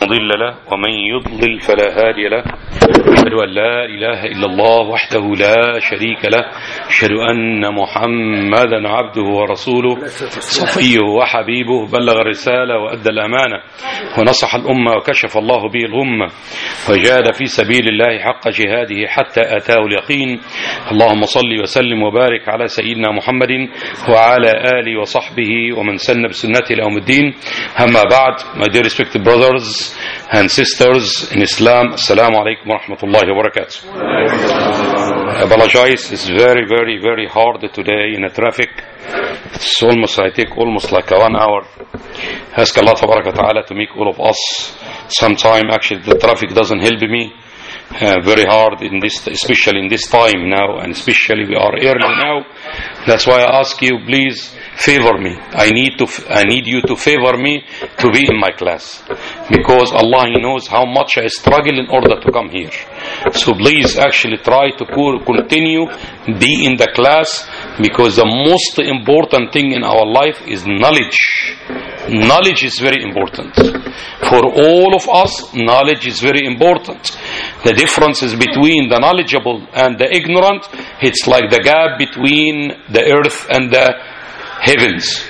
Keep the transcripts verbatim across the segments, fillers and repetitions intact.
مضل له ومن يضلل فلا هادي له. أشهد أن لا إله إلا الله وحده لا شريك له. أشهد أن محمدا عبده ورسوله صفيه وحبيبه بلغ الرسالة وأدى الأمانة ونصح الأمة وكشف الله به الغمة وجاهد في سبيل الله حق جهاده حتى أتاه اليقين. اللهم صل وسلم وبارك على سيدنا محمد وعلى آله وصحبه ومن سن بسنته إلى يوم الدين. أما بعد, my dear respected brothers and sisters in Islam, Assalamu alaikum wa rahmatullahi wa barakatuh. I apologize, it's very very very hard today in the traffic. It's almost, I take almost like a one hour. Ask Allah tabaraka ta'ala to make all of us sometime. Actually the traffic doesn't help me. Uh, very hard in this, especially in this time now, and especially we are early now. That's why I ask you, please favor me. I need to, I need you to favor me to be in my class, because Allah, He knows how much I struggle in order to come here. So please actually try to continue, be in the class, because the most important thing in our life is knowledge. Knowledge is very important. For all of us, knowledge is very important. The differences between the knowledgeable and the ignorant, it's like the gap between the earth and the heavens.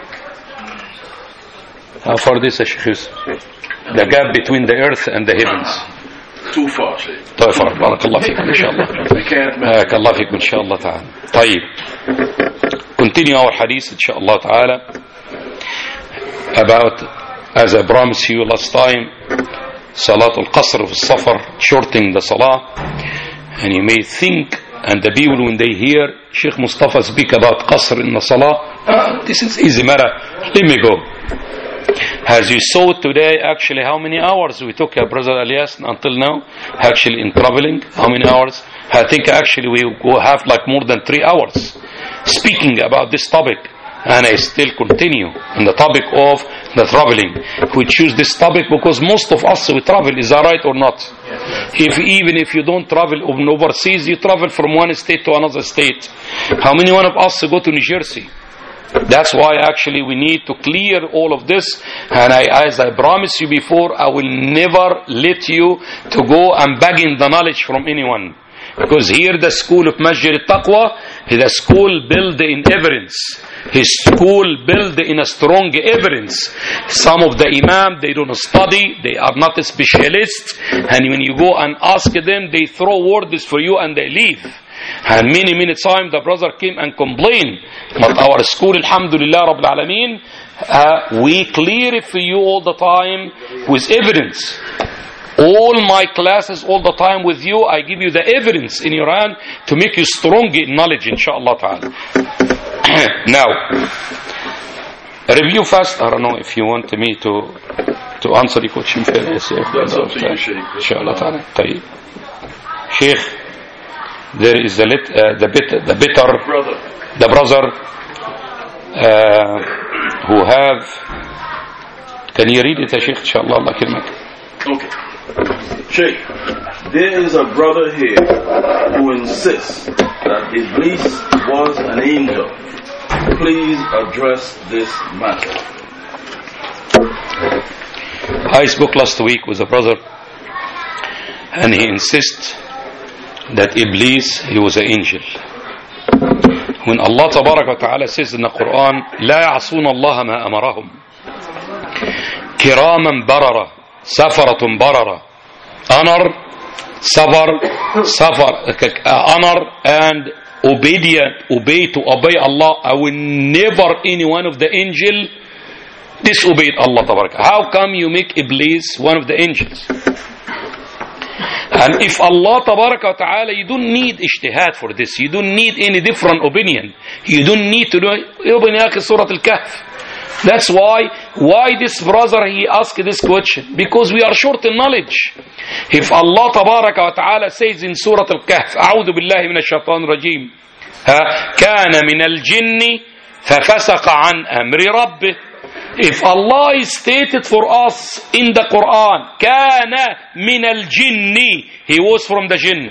How far this is? The gap between the earth and the heavens. Too far, Sheikh. Too far. بارك الله فيكم إن شاء الله. بارك الله فيكم إن شاء الله تعالى. طيب. Continue our hadith إن شاء الله تعالى about, as I promised you last time, Salat al-Qasr of Safar, shortening the Salah. And you may think, and the people when they hear Sheikh Mustafa speak about Qasr in the Salah, ah, this is easy matter, let me go. As you saw today, actually how many hours we took, uh, Brother Elias, until now, actually in traveling, how many hours? I think actually we will have like more than three hours speaking about this topic. And I still continue on the topic of the traveling. We choose this topic because most of us we travel. Is that right or not? Yes. If even if you don't travel overseas, you travel from one state to another state. How many one of us go to New Jersey? That's why actually we need to clear all of this. And I, as I promised you before, I will never let you to go and begging the knowledge from anyone. Because here the school of Masjid al-Taqwa is a school built in evidence. His school built in a strong evidence. Some of the imam, they don't study, they are not a specialist, and when you go and ask them, they throw words for you and they leave. And many many times the brother came and complained, but our school, alhamdulillah rabbil alameen, uh, we clear it for you all the time with evidence. All my classes all the time with you, I give you the evidence in your hand to make you strong in knowledge, inshallah ta'ala. Now, review fast. I don't know if you want me to to answer the question. That's up to you, Sheikh. Inshallah ta'ala. طيب. Sheikh, there is the lit, uh, the bit, the bitter, brother. the brother uh, who have. Can you read it, Sheikh? Inshallah, Allah kilmak. Okay. Sheikh, there is a brother here who insists that Iblis was an angel. Please address this matter. I spoke last week with a brother, and he insists that Iblis, he was an angel. When Allah tabarak wa ta'ala says in the Quran, لا يعصون الله ما أمرهم كراما بررة سفرة بررة. Honor, safar, safar, honor and obedient, obey to obey Allah. I will never any one of the angel disobeyed Allah tabarak. How come you make Iblis one of the angels? And if Allah tabarak wa ta'ala, you don't need ijtihad for this. You don't need any different opinion. You don't need to do open yaqi Surah Al-Kahf. That's why why this brother he asked this question, because we are short in knowledge. If Allah tabaraka wa ta'ala says in Surah Al-Kahf, أعوذ بالله من الشيطان الرجيم, كان من الجن ففسق عن أمر ربه. If Allah is stated for us in the Quran, كان من الجن, he was from the jinn.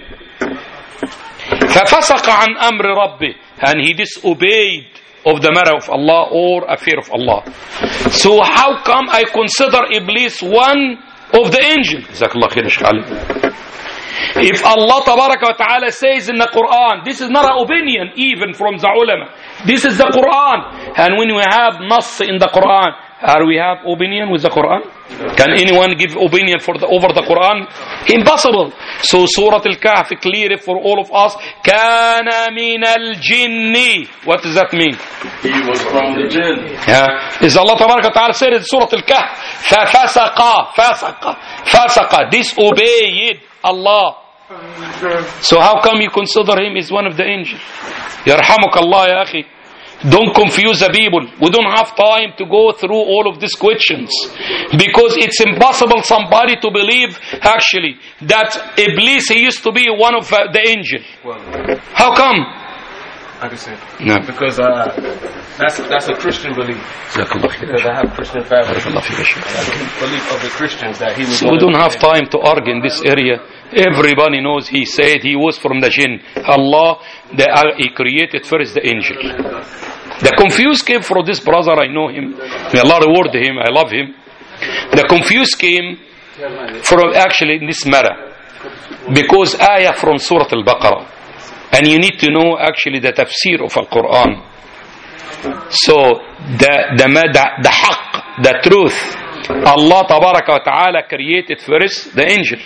ففسق عن أمر ربه, and he disobeyed of the matter of Allah or affair of Allah. So how come I consider Iblis one of the angel. Jazakallah khair, Shaykh Ali. If Allah Tabaraka wa Ta'ala says in the Quran, this is not an opinion even from the ulama. This is the Quran. And when we have nas in the Quran, are we have opinion with the Quran? Can anyone give opinion for the, over the Quran? Impossible. So Surah Al-Kahf clear for all of us. Kana min al-jinni. What does that mean? He was from the jinn. Yeah. Is Allah Tabaraka wa Ta'ala said in Surah Al-Kahf, فَفَسَقَ فَسَقَ فَسَقَ disobeyed Allah. So how come you consider him as one of the angels? Yarhamuk Allah ya akhi. Don't confuse the people. We don't have time to go through all of these questions, because it's impossible somebody to believe actually that Iblis he used to be one of uh, the angels. Well, how come? I can say No. because uh, that's that's a Christian belief. Because I have Christian family. Belief of the Christians that he was. So we don't have time to argue in this area. Everybody knows he said he was from the jinn. Allah, the, uh, he created first the angel. The confuse came from this brother. I know him. May Allah reward him. I love him. The confuse came from actually in this matter, because ayah from Surah Al-Baqarah. And you need to know actually the tafsir of Al-Quran. So the the the, the haqq, the truth, Allah Tabaraka wa Ta'ala created first the angel.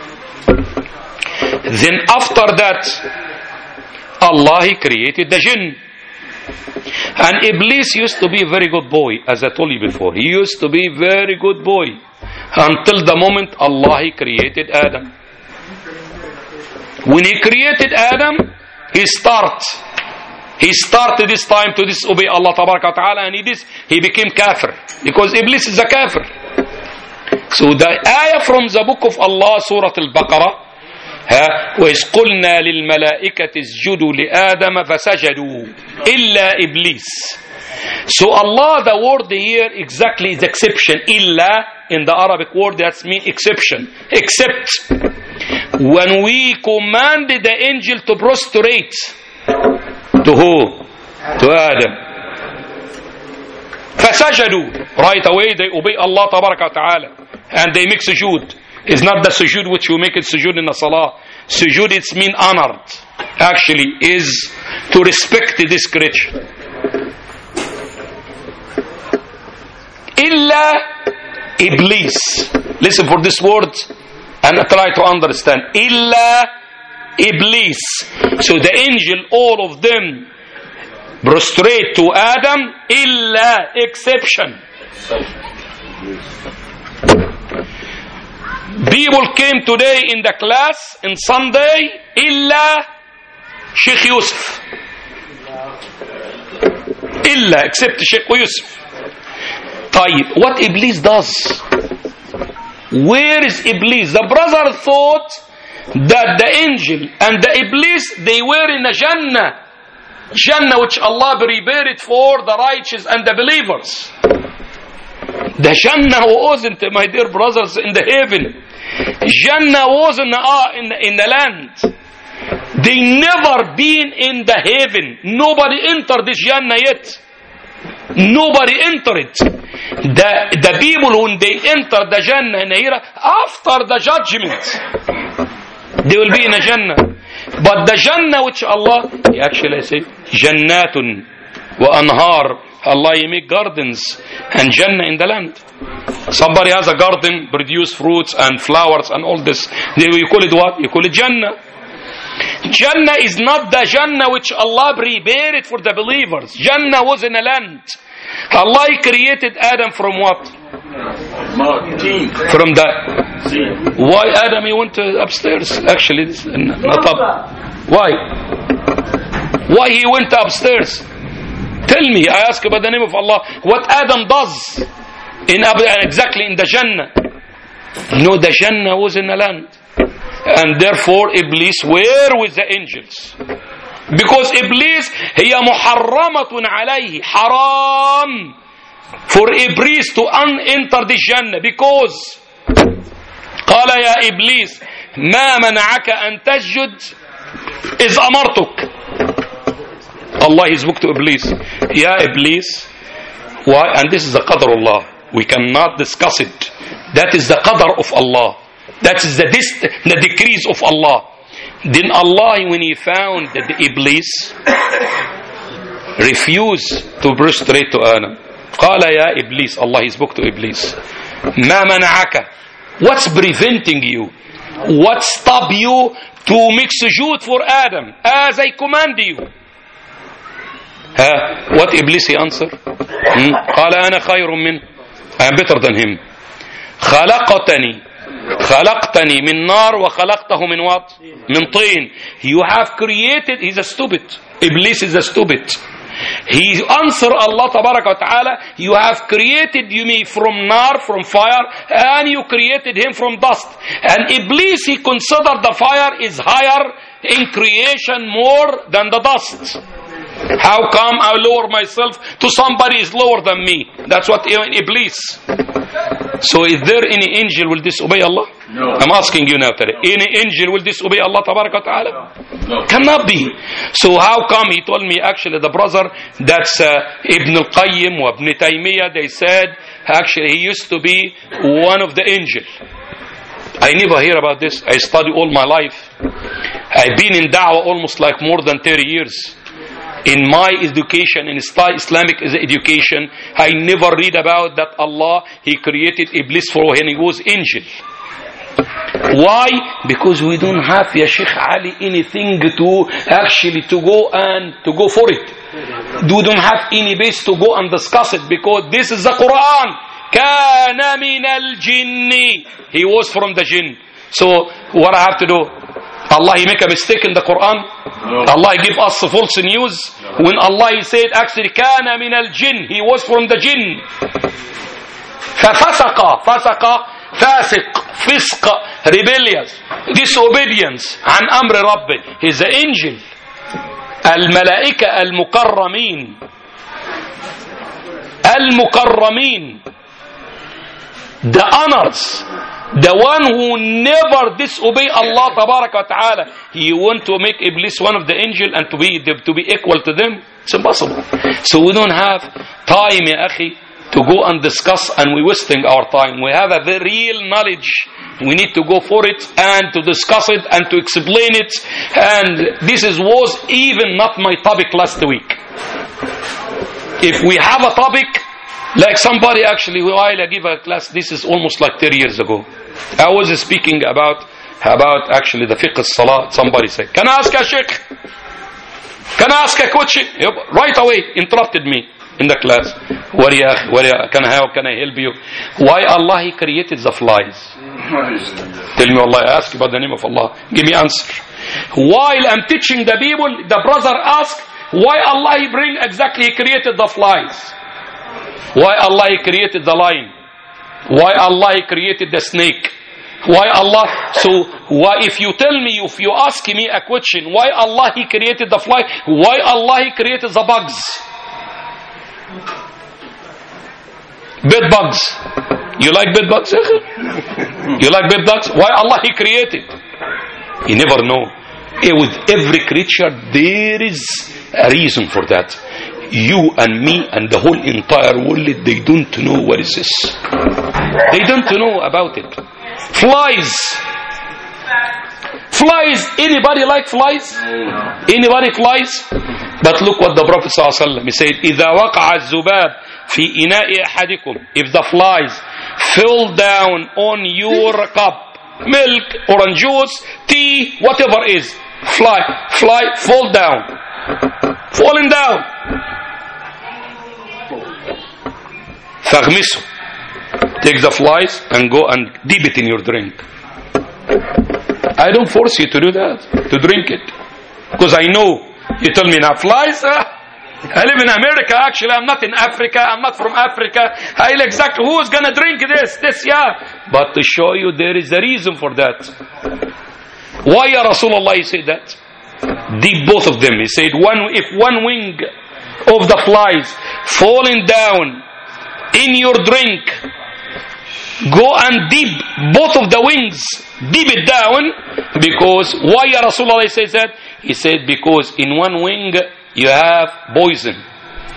Then after that, Allah he created the jinn. And Iblis used to be a very good boy, as I told you before. He used to be a very good boy until the moment Allah he created Adam. When he created Adam, he start he started this time to disobey Allah Tabaraka wa Ta'ala, and he did, he became kafir, because Iblis is a kafir. So the ayah from the book of Allah, Surah Al-Baqarah, وَإِذْ قُلْنَا لِلْمَلَائِكَةِ اسْجُدُوا لِآدَمَ فَسَجَدُوا إِلَّا إِبْلِيسَ. So Allah, the word here exactly is exception. Illa in the Arabic word that means exception. Except when we commanded the angel to prostrate to who? To Adam. فَسَجَدُوا. Right away they obey Allah Tabaraka wa Ta'ala and they make sujood. It's not the sujood which you make it sujood in the salah. Sujood it's mean honored. Actually is to respect this creature. Illa Iblis. Listen for this word and try to understand. Illa Iblis. So the angel, all of them prostrate to Adam. Illa exception. People came today in the class in Sunday. Illa Sheikh Yusuf. Illa except Sheikh Yusuf. طيب, what Iblis does? Where is Iblis? The brother thought that the angel and the Iblis, they were in a Jannah. Jannah which Allah prepared for the righteous and the believers. The Jannah wasn't, my dear brothers, in the heaven. Jannah was in the, uh, in, the, in the land. They never been in the heaven. Nobody entered this Jannah yet. Nobody entered. The, the people when they enter the Jannah in here, after the judgment, they will be in a Jannah. But the Jannah which Allah, he actually say, Jannatun wa anhar. Allah he make gardens and Jannah in the land. Somebody has a garden, produce fruits and flowers and all this. They, you call it what? You call it Jannah. Jannah is not the Jannah which Allah prepared for the believers. Jannah was in a land. Allah created Adam from what? From the. Why Adam he went upstairs? Actually, this, not up. Why? Why he went upstairs? Tell me, I ask about the name of Allah, what Adam does in exactly in the Jannah. No, the Jannah was in the land. And therefore Iblis were with the angels. Because Iblis, هي محرمة عليه, haram for Iblis to enter the Jannah. Because قال يا إبليس ما منعك أن تسجد إذ أمرتك. Allah he spoke to Iblis. Ya Iblis, why? And this is the qadr Allah. We cannot discuss it. That is the qadr of Allah. That is the, dist- the decrees of Allah. Then Allah, when He found that the Iblis refused to prostrate to Adam, قال يا Iblis, Allah He spoke to Iblis, ما منعك? What's preventing you? What stop you to make sujood for Adam as I command you? Huh? What Iblis he answered? Hmm? قال أنا خير منه. I am better than him. خلقتني خلقتني من نار وخلقته من what? من طين. You have created. He's a stupid. Iblis is a stupid. He answered Allah Tabaraka wa Ta'ala, you have created me from nar, from fire, and you created him from dust. And Iblis, he considered the fire is higher in creation more than the dust. How come I lower myself to somebody is lower than me? That's what Iblis. So is there any angel will disobey Allah? No. I'm asking you now today. Any angel will disobey Allah Tabaraka wa Ta'ala? No. Cannot be. So how come he told me actually the brother that's uh, Ibn al-Qayyim or Ibn Taymiyyah, they said actually he used to be one of the angels. I never hear about this. I study all my life. I've been in da'wah almost like more than thirty years. In my education, in Islamic education, I never read about that Allah, He created Iblis for when he was angel. Why? Because we don't have, Ya Sheikh Ali, anything to actually to go and to go for it. We don't have any base to go and discuss it because this is the Quran. Kana min al-jinni. He was from the jinn. So what I have to do? Allah He make a mistake in the Quran? No. Allah He give us false news? No. When Allah He said actually Kana min al-jinn, He was from the jinn. فَفَسَقَ فَسَقَ فَاسِق فِسْق rebellious disobedience عن أمر ربه. He's the angel. الملائكة المكرمين المكرمين, the honors, the one who never disobey Allah Tabaraka wa Ta'ala. You want to make Iblis one of the angels and to be to be equal to them? It's impossible. So we don't have time, ya akhi, to go and discuss, and we're wasting our time. We have a very real knowledge. We need to go for it and to discuss it and to explain it. And this is, was even not my topic last week. If we have a topic, like somebody actually, while I give a class, this is almost like thirty years ago. I was speaking about about actually the fiqh as-salat. Somebody said, "Can I ask a sheikh? Can I ask a question?" Right away interrupted me in the class. Where ya, where ya, can I how can I help you? Why Allah He created the flies? Tell me, Allah, I ask about the name of Allah. Give me answer. While I'm teaching the people, the brother asked, why Allah He bring exactly He created the flies? Why Allah He created the lion? Why Allah He created the snake? Why Allah? So why, if you tell me, if you ask me a question, why Allah He created the fly? Why Allah He created the bugs? Bed bugs. You like bed bugs? You like bed bugs? Why Allah He created? You never know. With every creature there is a reason for that. You and me and the whole entire world, they don't know what is this. They don't know about it. Flies. Flies. Anybody like flies? Anybody flies? But look what the Prophet ﷺ, he said, إِذَا وَقَعَ الزُّبَابِ فِي إِنَاءِ أَحَدِكُمْ. If the flies fell down on your cup, milk, orange juice, tea, whatever is, fly, fly, fall down. Falling down. فَغْمِسُ. Take the flies and go and dip it in your drink. I don't force you to do that, to drink it. Because I know, you tell me now, flies? Uh, I live in America, actually, I'm not in Africa, I'm not from Africa. I know exactly who's going to drink this, this, yeah. But to show you there is a reason for that. Why, Ya Rasulullah, he said that? Dip both of them. He said, one, if one wing of the flies falling down in your drink, go and dip both of the wings, dip it down, because why Ya Rasulullah says that? He said because in one wing you have poison,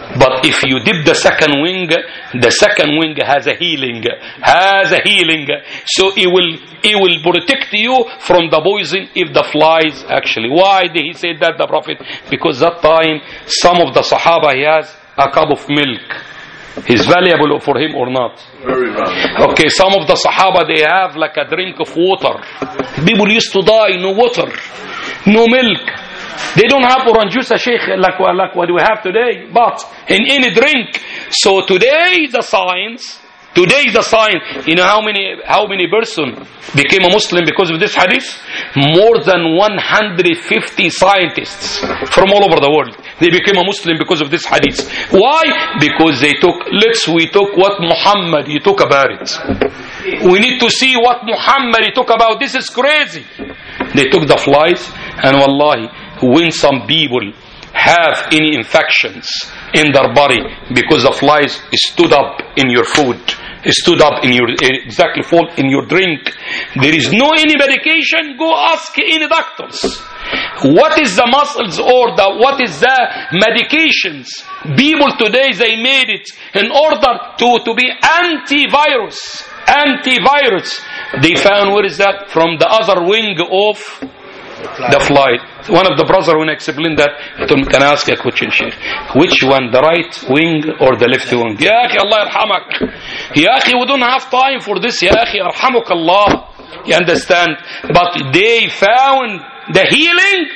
But if you dip the second wing, the second wing has a healing, has a healing. So it will, it will protect you from the poison if the flies actually. Why did he say that, the Prophet? Because that time, some of the Sahaba, he has a cup of milk. Is valuable for him or not? Very valuable. Okay, some of the Sahaba, they have like a drink of water. People used to die, no water, no milk. They don't have orange juice, Sheikh, like, like what we have today, but in any drink. So today the science, today the science, you know how many, how many person became a Muslim because of this hadith? More than one hundred fifty scientists from all over the world. They became a Muslim because of this hadith. Why? Because they took, let's, we took what Muhammad, he took about it. We need to see what Muhammad, he took about. This is crazy. They took the flies, and wallahi, when some people have any infections in their body because the flies stood up in your food, stood up in your, exactly fall in your drink, there is no any medication, go ask any doctors. What is the muscles or the, what is the medications? People today, they made it in order to, to be antivirus. Antivirus. They found, where is that? From the other wing of the fly. One of the brothers, when I explained that, I told him, can I ask you a question, Sheikh? Which one, the right wing or the left wing? Ya akhi, Allah yarhamak. Ya akhi, we don't have time for this. Ya akhi, yarhamuk Allah. You understand? But they found the healing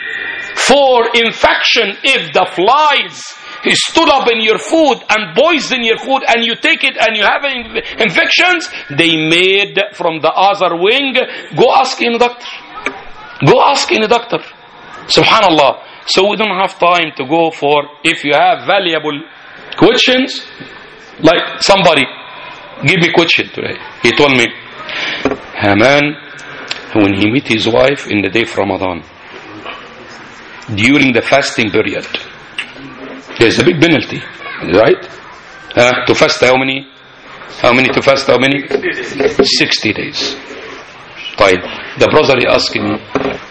for infection if the flies stood up in your food and poison your food and you take it and you have infections. They made from the other wing. Go ask any doctor. Go ask any doctor. Subhanallah. So we don't have time to go for, if you have valuable questions, like somebody give me question today. He told me, a man, when he met his wife in the day of Ramadan, during the fasting period, there's a big penalty, right? Uh, to fast how many? How many to fast how many? sixty days. Fine. The brother is asking me,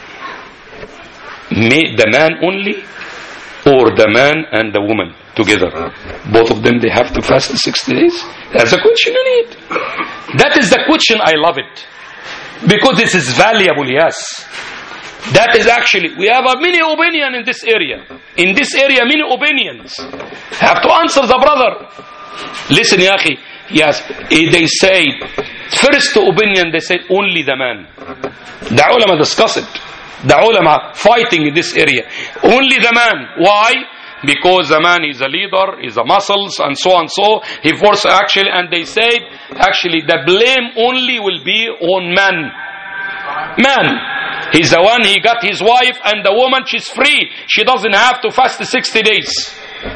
may the man only or the man and the woman together? Both of them, they have to fast sixty days? That's a question you need. That is the question. I love it. Because this is valuable, yes. That is actually, we have a many opinion in this area. In this area, many opinions. Have to answer the brother. Listen, ya akhi. Yes, they say, first opinion, they say only the man. The ulama discuss it. The ulama fighting in this area. Only the man. Why? Because the man is a leader, is a muscles, and so and so. He forced actually, and they said, actually, the blame only will be on man. Man. He's the one, he got his wife, and the woman, she's free. She doesn't have to fast sixty days.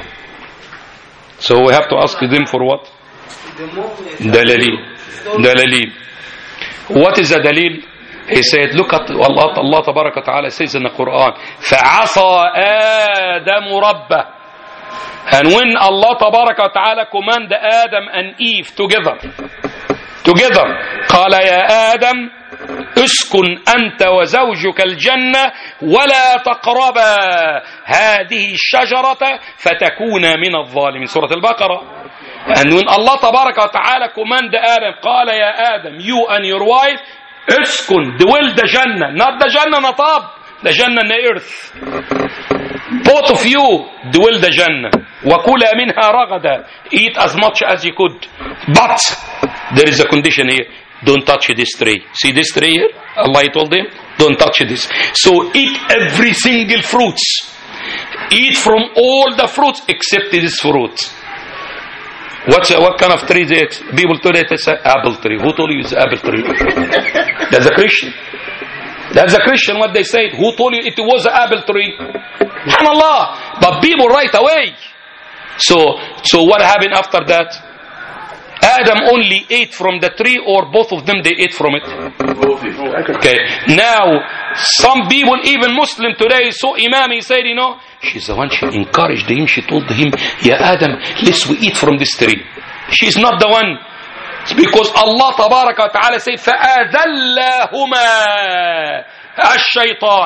So we have to ask them for what? Dalil. Dalil. What is the dalil? He said, look at Allah, Allah Tabaraka wa Ta'ala says in the Quran, فَعَصَى آدَمُ رَبَّهُ. And when Allah Tabaraka wa Ta'ala commanded Adam and Eve together, together, قال يا آدم اسكن أنت وزوجك الجنة ولا تقربا هذه الشجرة فتكونا من الظالمين. Surah Al-Baqarah. And when Allah Tabaraka wa Ta'ala commanded Adam, قال يا آدم, you and your wife, اسكن, dwell the Jannah, not the Jannah natab, the Jannah in the earth. Both of you dwell the Jannah. وَكُلَا مِنْهَا رَغَدًا. Eat as much as you could. But there is a condition here. Don't touch this tree. See this tree here? Allah told him, don't touch this. So eat every single fruits. Eat from all the fruits except this fruit. What's, what kind of tree is it? People today they say apple tree. Who told you it's apple tree? That's a Christian. That's a Christian what they say. Who told you it was an apple tree? SubhanAllah. But people right away. So, so what happened after that? Adam only ate from the tree, or both of them they ate from it? Okay. Now, some people, even Muslim today, so Imam, he said, you know, she's the one, she encouraged him, she told him, Ya Adam, let's we eat from this tree. She's not the one. It's because Allah Tabaraka wa Ta'ala said, فَأَذَلَّهُمَا الشَّيْطَانِ.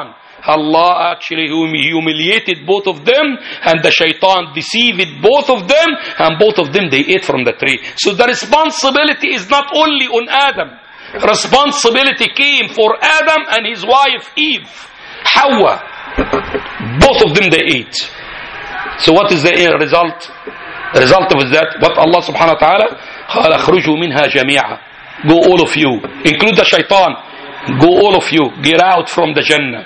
Allah actually humiliated both of them, and the shaitan deceived both of them, and both of them they ate from the tree. So the responsibility is not only on Adam. Responsibility came for Adam and his wife Eve, Hawa. Both of them they ate. So what is the result? The result of that, what Allah subhanahu wa ta'ala, قال اخرجوا منها جميعا. Go all of you, include the shaitan. Go all of you, get out from the Jannah.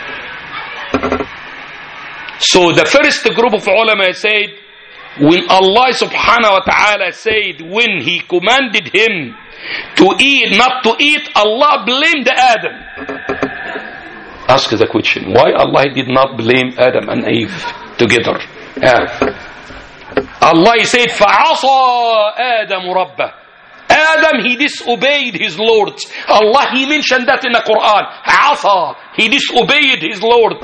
So the first group of ulama said, when Allah subhanahu wa ta'ala said, when He commanded him to eat, not to eat, Allah blamed Adam. Ask the question, why Allah did not blame Adam and Eve together? Yeah. Allah said, فَعَصَى آدَمُ رَبَّهُ. Adam, he disobeyed his Lord. Allah, he mentioned that in the Quran. عَصَى. He disobeyed his Lord.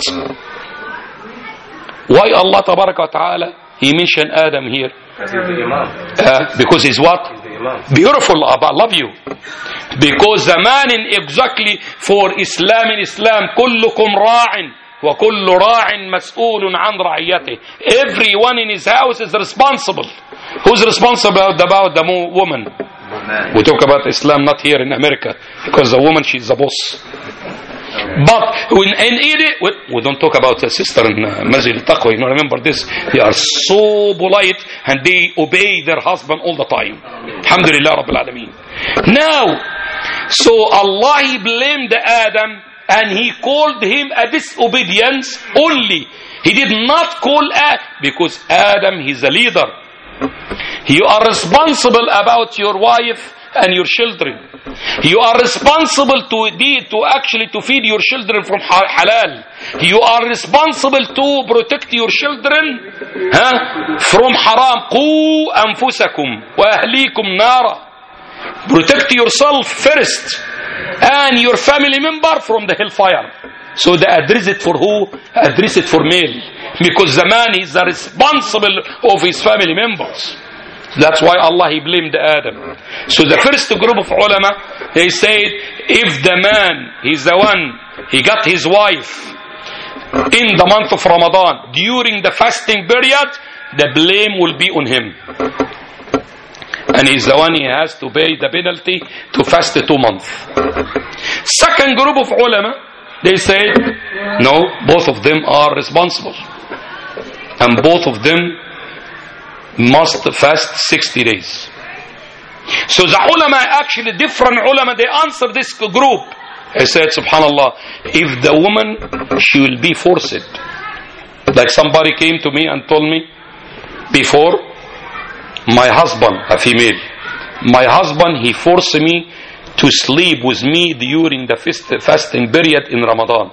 Why Allah tabaraka wa ta'ala, he mentioned Adam here? Because he's the Imam. Uh, because he's what? He's the Imam. Beautiful, Abba, I love you. Because the man in exactly for Islam in Islam, كُلُّكُمْ رَاعٍ وَكُلُّ رَاعٍ مَسْئُولٌ عَنْ رَعِيَّتِهِ. Everyone in his house is responsible. Who's responsible about the woman? Man. We talk about Islam not here in America, because the woman, she's the boss. But when in Egypt, we don't talk about the sister in Masjid al-Taqwa. You know, remember this? They are so polite and they obey their husband all the time. Alhamdulillah Rabbil Alameen. Now, so Allah, He blamed Adam and He called him a disobedience only. He did not call Adam, because Adam, he's a leader. You are responsible about your wife and your children. You are responsible to to actually to feed your children from halal. You are responsible to protect your children huh, from haram. قُوا أَنفُسَكُمْ وَأَهْلِيكُمْ نَارًا. Protect yourself first and your family member from the hellfire. So they address it for who? Address it for male. Because the man is the responsible of his family members. That's why Allah, He blamed Adam. So the first group of ulama, they said, if the man, he's the one, he got his wife in the month of Ramadan, during the fasting period, the blame will be on him. And he's the one, he has to pay the penalty to fast two months. Second group of ulama, they said, no, both of them are responsible. And both of them must fast sixty days. So the ulama, actually different ulama, they answer this group. They said, subhanallah, if the woman, she will be forced. Like somebody came to me and told me, before, my husband, a female, my husband, he forced me to sleep with me during the fasting period in Ramadan.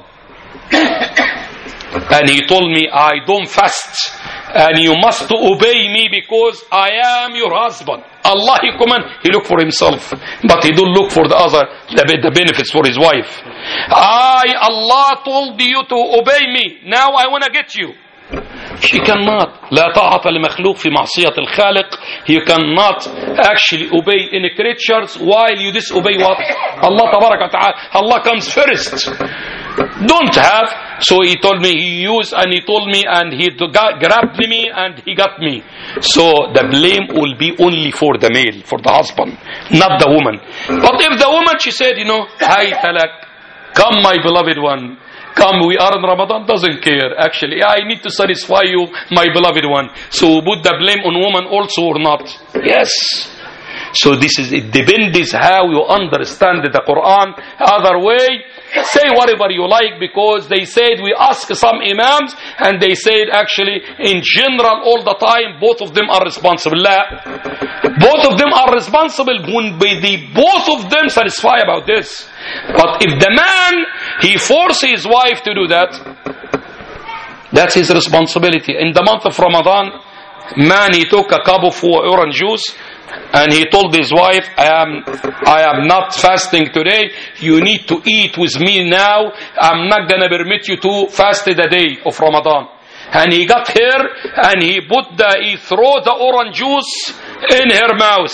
And he told me, I don't fast, and you must obey me because I am your husband. Allah, He command, he look for himself, but he don't look for the other, the, the benefits for his wife. I, Allah told you to obey me, now I want to get you. She cannot. لا طاعة لمخلوق في معصية الخالق. You cannot actually obey any creatures while you disobey what? Allah tabarak wa ta'ala. Allah comes first. Don't have. So he told me, he used and he told me and he got, grabbed me and he got me. So the blame will be only for the male, for the husband, not the woman. But if the woman, she said, you know, Hay talak, come my beloved one. Come, we are in Ramadan, doesn't care. Actually, I need to satisfy you, my beloved one. So put the blame on woman also or not? Yes. So this is, it depends how you understand the Quran. Other way, say whatever you like, because they said, we ask some imams, and they said actually, in general, all the time, both of them are responsible. La. Both of them are responsible when the both of them satisfy about this. But if the man, he forces his wife to do that, that's his responsibility. In the month of Ramadan, man, he took a cup of orange juice and he told his wife, I am, I am not fasting today. You need to eat with me now. I'm not going to permit you to fast the day of Ramadan. And he got her and he put the, he threw the orange juice in her mouth.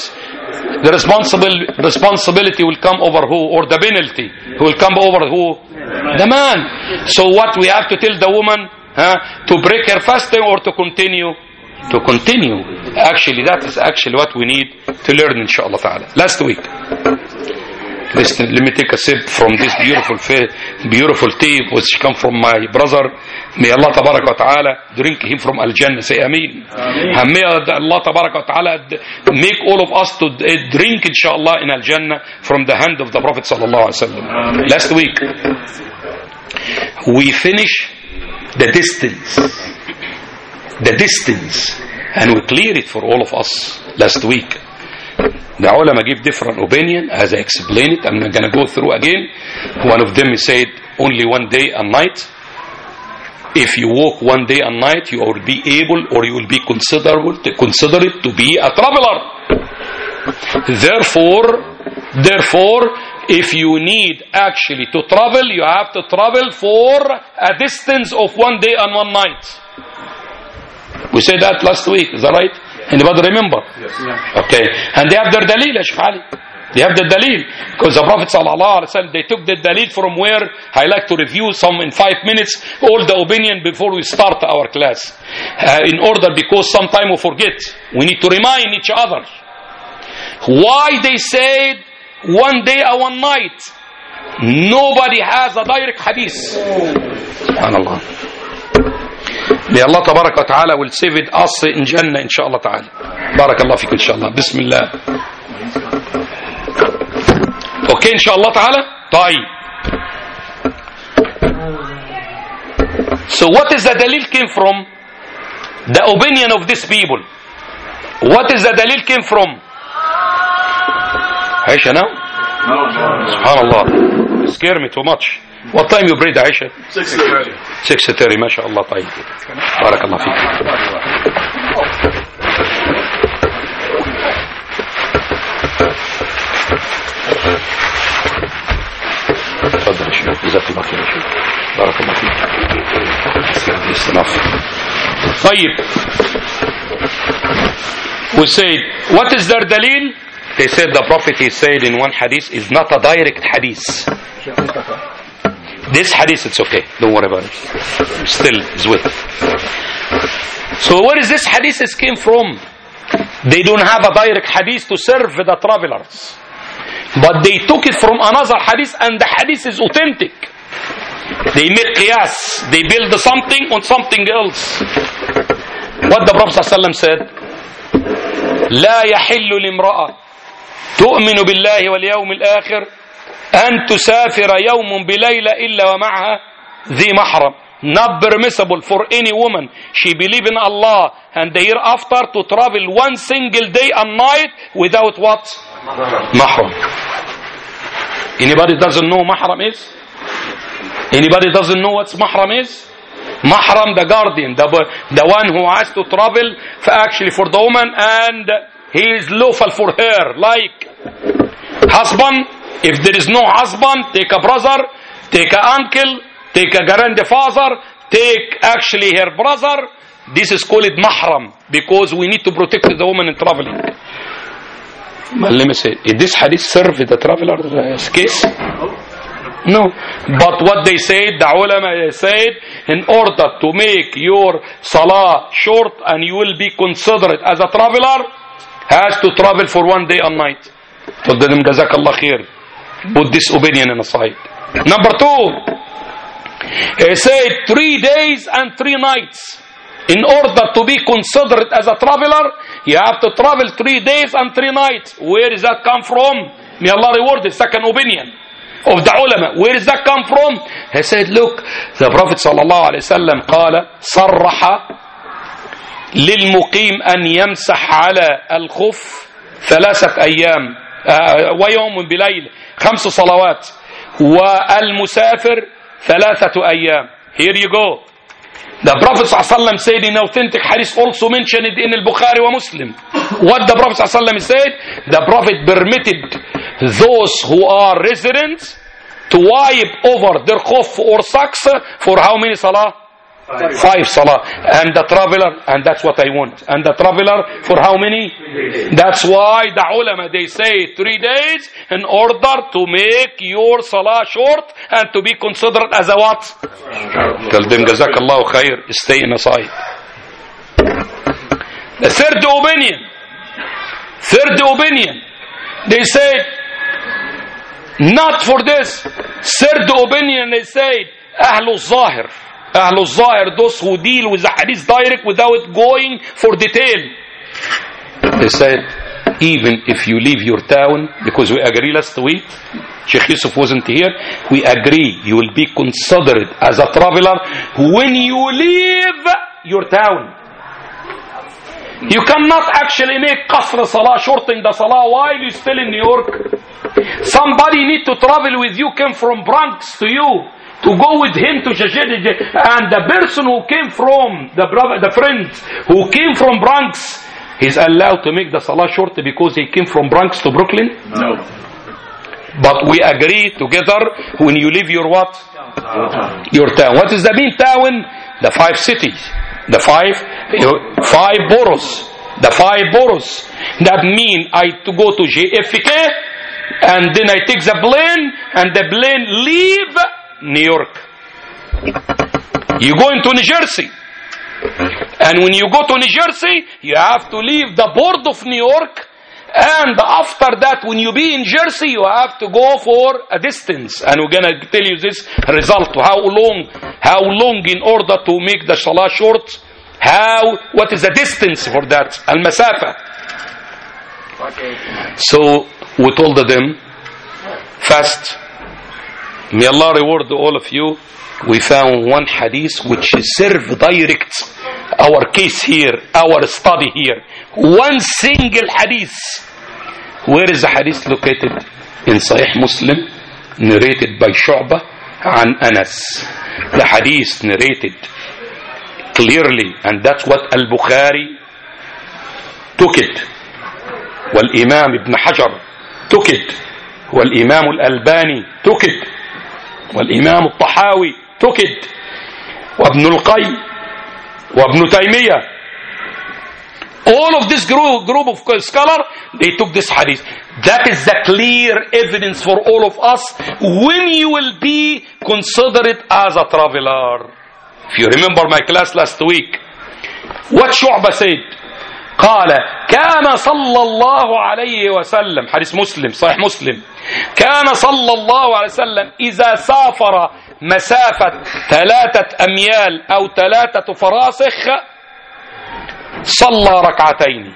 The responsible responsibility will come over who, or the penalty will come over who? The man. So what we have to tell the woman, huh, to break her fasting or to continue? To continue. Actually, that is actually what we need to learn, inshallah ta'ala. Last week, listen, let me take a sip from this beautiful beautiful tea which come from my brother. May Allah tabarak wa ta'ala drink him from Al-Jannah. Say Ameen. Ameen. May Allah tabarak wa ta'ala make all of us to drink, inshallah, in Al-Jannah from the hand of the Prophet sallallahu alaihi wasallam. Last week, we finish the distance. The distance, and we clear it for all of us last week. The ulama give different opinion as I explained it. I'm not going to go through again. One of them said only one day and night. If you walk one day and night, you will be able, or you will be considerable to consider it to be a traveler. Therefore, therefore, if you need actually to travel, you have to travel for a distance of one day and one night. We said that last week, is that right? Anybody remember? Yes. Okay. And they have their dalil, ya Shaykh Ali. They have the dalil. Because the Prophet sallallahu alaihi wasallam, they took the dalil from where I like to review some in five minutes, all the opinion before we start our class. Uh, in order, because sometime we forget. We need to remind each other. Why they said one day or one night? Nobody has a direct hadith. Subhanallah. May Allah tabarak wa ta'ala will save it us in Jannah, inshallah ta'ala. Barakallah fikum, inshallah. Bismillah. Okay, inshallah ta'ala? Taib. So what is the dalil came from? The opinion of these people. What is the dalil came from? Aisha now? Subhanallah. You scare me too much. What time you pray, Aisha? six thirty. six thirty, mashallah, طيب. بارك الله فيك. تفضل يا شيخ، جزاك الله خير يا شيخ. بارك الله فيك. طيب. We said, what is their dalil? They said the Prophet, he said in one hadith, is not a direct hadith. This hadith, it's okay. Don't worry about it. Still, it's with. So where is this hadith is came from? They don't have a direct hadith to serve the travelers. But they took it from another hadith, and the hadith is authentic. They made qiyas. They build something on something else. What the Prophet ﷺ said? لا يحل لامرأة تؤمن بالله واليوم الآخر أن تسافر يوم بليلة إلا ومعها ذي محرم. Not permissible for any woman, she believe in Allah and the hereafter, to travel one single day and night without what? Mahram. Anybody doesn't know mahram is? Anybody doesn't know what mahram is? Mahram, the guardian, the, the one who has to travel for actually for the woman, and he is lawful for her, like husband. If there is no husband, take a brother, take a uncle, take a grandfather, take actually her brother. This is called mahram, because we need to protect the woman in traveling. But let me say, did this hadith serve the traveler's case? No. But what they said, the ulama said, in order to make your salah short and you will be considered as a traveler, has to travel for one day and night. So then, jazakallah khair. Put this opinion in aside. Number two, he said three days and three nights. In order to be considered as a traveler, you have to travel three days and three nights. Where does that come from? May Allah reward the second opinion of the ulama. Where does that come from? He said, look, the Prophet sallallahu alayhi wa sallam قال صرح للمقيم أن يمسح على الخف ثلاثة أيام ويوم بليل خمس صلوات والمسافر ثلاثة أيام. Here you go. The Prophet ﷺ said in authentic hadith, also mentioned in al-Bukhari wa Muslim. What the Prophet ﷺ said? The Prophet permitted those who are residents to wipe over their khuf or socks for how many salah? Five salah. And the traveler, and that's what I want. And the traveler for how many? That's why the ulama, they say three days in order to make your salah short and to be considered as a what? Tell them, Jazakallahu khair, stay in a side. The third opinion, third opinion, they said, not for this. Third opinion, they said, Ahlul Zahir. Ahlul Zahir, those who deal with the hadith direct without going for detail. They said, even if you leave your town, because we agree last week, Sheikh Yusuf wasn't here, we agree you will be considered as a traveler when you leave your town. You cannot actually make qasr salah, shorten the salah while you're still in New York. Somebody need to travel with you, came from Bronx to you, to go with him to Shashid, and the person who came from, the brother, the friend who came from Bronx, he's allowed to make the salah short because he came from Bronx to Brooklyn? No. But we agree together when you leave your what? Your town. What is the mean town? The five cities. The five, five boroughs. The five boroughs. That mean I to go to J F K, and then I take the plane, and the plane leave New York. You go into New Jersey. And when you go to New Jersey, you have to leave the board of New York. And after that, when you be in Jersey, you have to go for a distance. And we're going to tell you this result. How long, how long in order to make the salah short? How, what is the distance for that? Al-Masafa. So, we told them, fast. May Allah reward all of you. We found one hadith which serve direct our case here, our study here. One single hadith. Where is the hadith located? In Sahih Muslim, narrated by Shu'bah an Anas. The hadith narrated clearly, and that's what Al-Bukhari took it. Wal-Imam Ibn Hajar took it. Wal-Imam Al-Albani took it. Wal-Imam Al-Tahawi took it. Ibn Al-Qayyim, Ibn Taymiyyah. All of this group, group of scholars, they took this hadith. That is the clear evidence for all of us when you will be considered as a traveler. If you remember my class last week, what Shu'bah said? قال كان صلى الله عليه وسلم, حديث مسلم, صحيح مسلم, كان صلى الله عليه وسلم إذا سافر مسافة ثلاثة أميال أو ثلاثة فراسخ صلى ركعتين.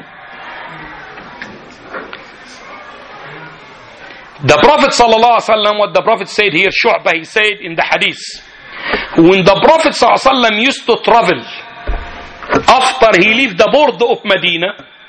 The Prophet sallallahu alaihi wasallam, what the Prophet said here, Shu'bah, he said in the hadith, when the Prophet sallallahu alaihi wasallam used to travel, after he left the border of Medina,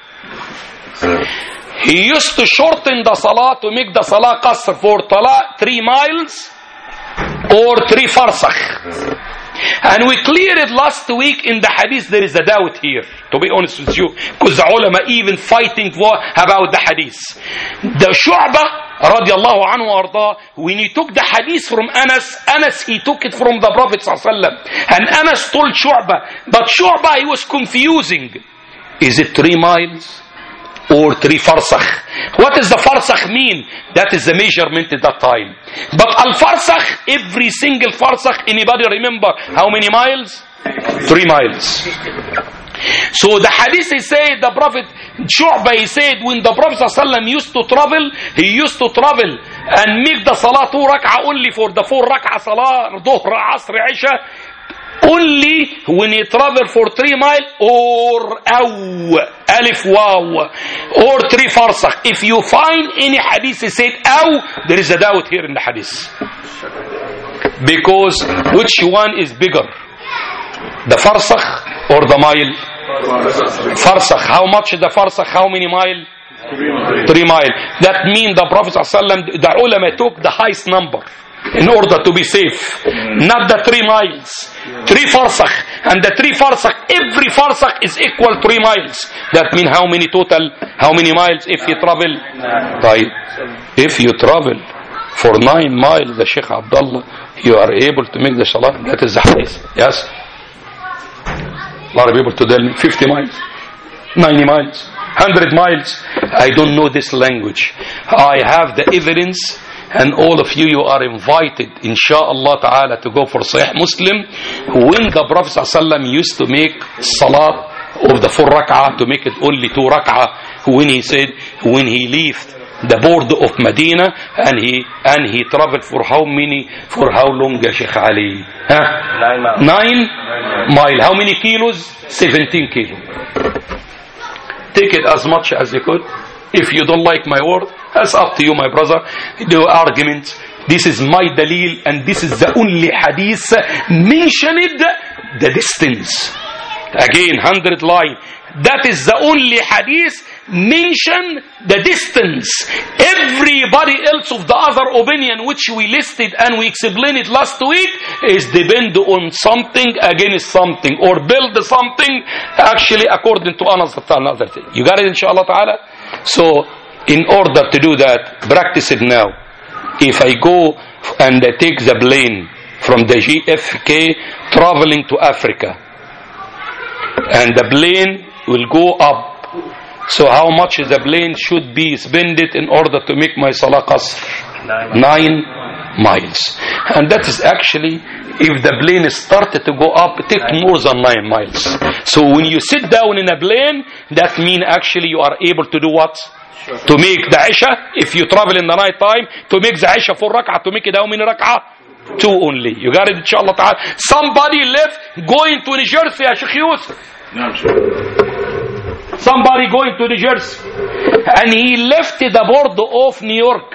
he used to shorten the salah to make the salah qasr for three miles or three farsakh. And we cleared it last week in the hadith. There is a doubt here, to be honest with you, because the ulama even fighting for about the hadith. The Shu'bah radiallahu anhu arda, when he took the hadith from Anas, Anas he took it from the Prophet sallallahu alaihi wasallam, and Anas told Shu'bah, but Shu'bah he was confusing. Is it three miles or three farsakh? What does the farsakh mean? That is the measurement at that time. But al-farsakh, every single farsakh, anybody remember how many miles? Three miles. So the hadith, he said, the Prophet Shu'bah, he said, when the Prophet ﷺ used to travel, he used to travel and make the salah two rak'ah only for the four rak'ah salah, dhuhr, asr, isha, only when he travel for three miles or aw, alif, waw, or three farsakh. If you find any hadith he said aw, there is a doubt here in the hadith. Because which one is bigger? The farsakh or the mile? Farsakh. How much the farsakh? How many mile? Three mile. Three mile. That means the Prophet ﷺ, the ulama took the highest number in order to be safe. Not the three miles. Three farsakh. And the three farsakh, every farsakh is equal to three miles. That means how many total, how many miles if you travel? Right. If you travel for nine miles, the Sheikh Abdullah, you are able to make the salah. That is the hadith. Yes? A lot of people to tell me fifty miles, ninety miles, one hundred miles. I don't know this language. I have the evidence, and all of you, you are invited, inshallah ta'ala, to go for Sahih Muslim. When the Prophet ﷺ used to make salat of the four rak'ah, to make it only two rak'ah, when he said, when he left the border of Medina, and he and he traveled for how many, for how long, ya Sheikh Ali? Huh? Nine miles. Nine mile. How many kilos? Seventeen kilos. Take it as much as you could. If you don't like my word, that's up to you, my brother. No argument. This is my dalil, and this is the only hadith mentioned the distance. Again, hundred line. That is the only hadith mention the distance. Everybody else of the other opinion which we listed and we explained it last week is depend on something against something, or build something actually according to another thing. You got it, inshallah ta'ala? So in order to do that, practice it now. If I go and I take the plane from the J F K traveling to Africa, and the plane will go up, so how much the plane should be spent in order to make my salah qasr? Nine. Nine miles. And that is actually, if the plane started to go up, it take more than nine miles. So when you sit down in a plane, that means actually you are able to do what? Sure. To make the Isha, if you travel in the night time, to make the Isha for rak'ah, to make it how many rak'ah? Two only. You got it, inshallah ta'ala. Somebody left going to New Jersey, ya Sheikh Yusuf. No, sure. Somebody going to New Jersey, and he left the board of New York.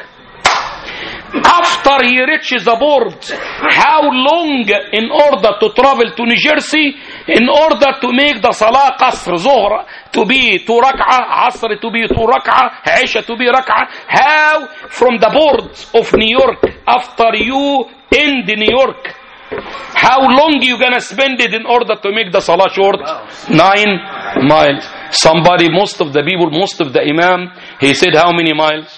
After he reaches the board, how long in order to travel to New Jersey, in order to make the salah qasr, zuhr to be two rak'ah, asr to be two rak'ah, isha to be rak'ah? How from the board of New York, after you end New York, how long you gonna spend it in order to make the salah short? Nine miles. Somebody, most of the people, most of the imam, he said how many miles?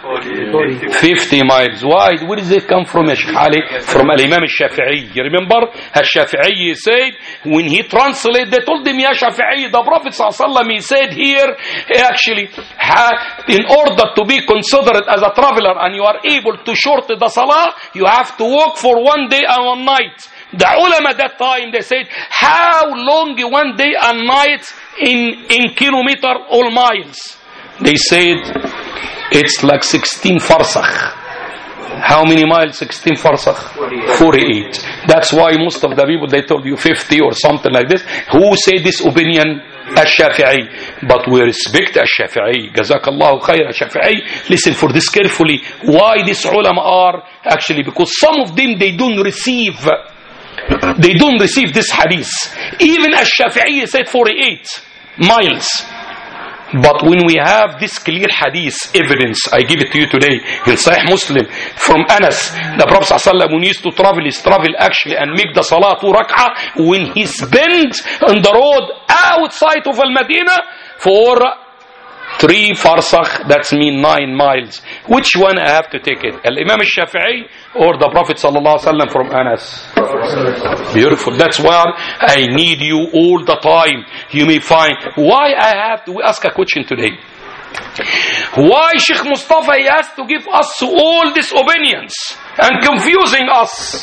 fifty miles. Why? Where does it come from, Sheikh Ali? From Al-Imam al-Shafi'i. You remember? Al-Shafi'i said, when he translated, they told him, Ya Shafi'i, the Prophet ﷺ, he said here, actually, in order to be considered as a traveler and you are able to shorten the salah, you have to walk for one day and one night. The ulama at that time, they said, how long one day and night in, in kilometer or miles? They said, it's like sixteen farsakh. How many miles? sixteen farsakh? forty-eight. That's why most of the people, they told you fifty or something like this. Who said this opinion? Ash-Shafi'i. But we respect Ash-Shafi'i. Jazakallahu khair, Ash-Shafi'i. Listen for this carefully. Why these ulama are? Actually, because some of them, they don't receive they don't receive this hadith. Even Ash-Shafi'i said forty-eight miles. But when we have this clear hadith evidence, I give it to you today in Sahih Muslim from Anas, the Prophet ﷺ, when he used to travel, he travel actually and make the salah two rak'ah when he spent on the road outside of Al-Madinah for three farsakh, that's mean nine miles. Which one I have to take it? Al-Imam al-Shafi'i or the Prophet ﷺ from Anas? Beautiful. That's why I need you all the time. You may find why I have to ask a question today. Why Sheikh Mustafa he has to give us all these opinions and confusing us?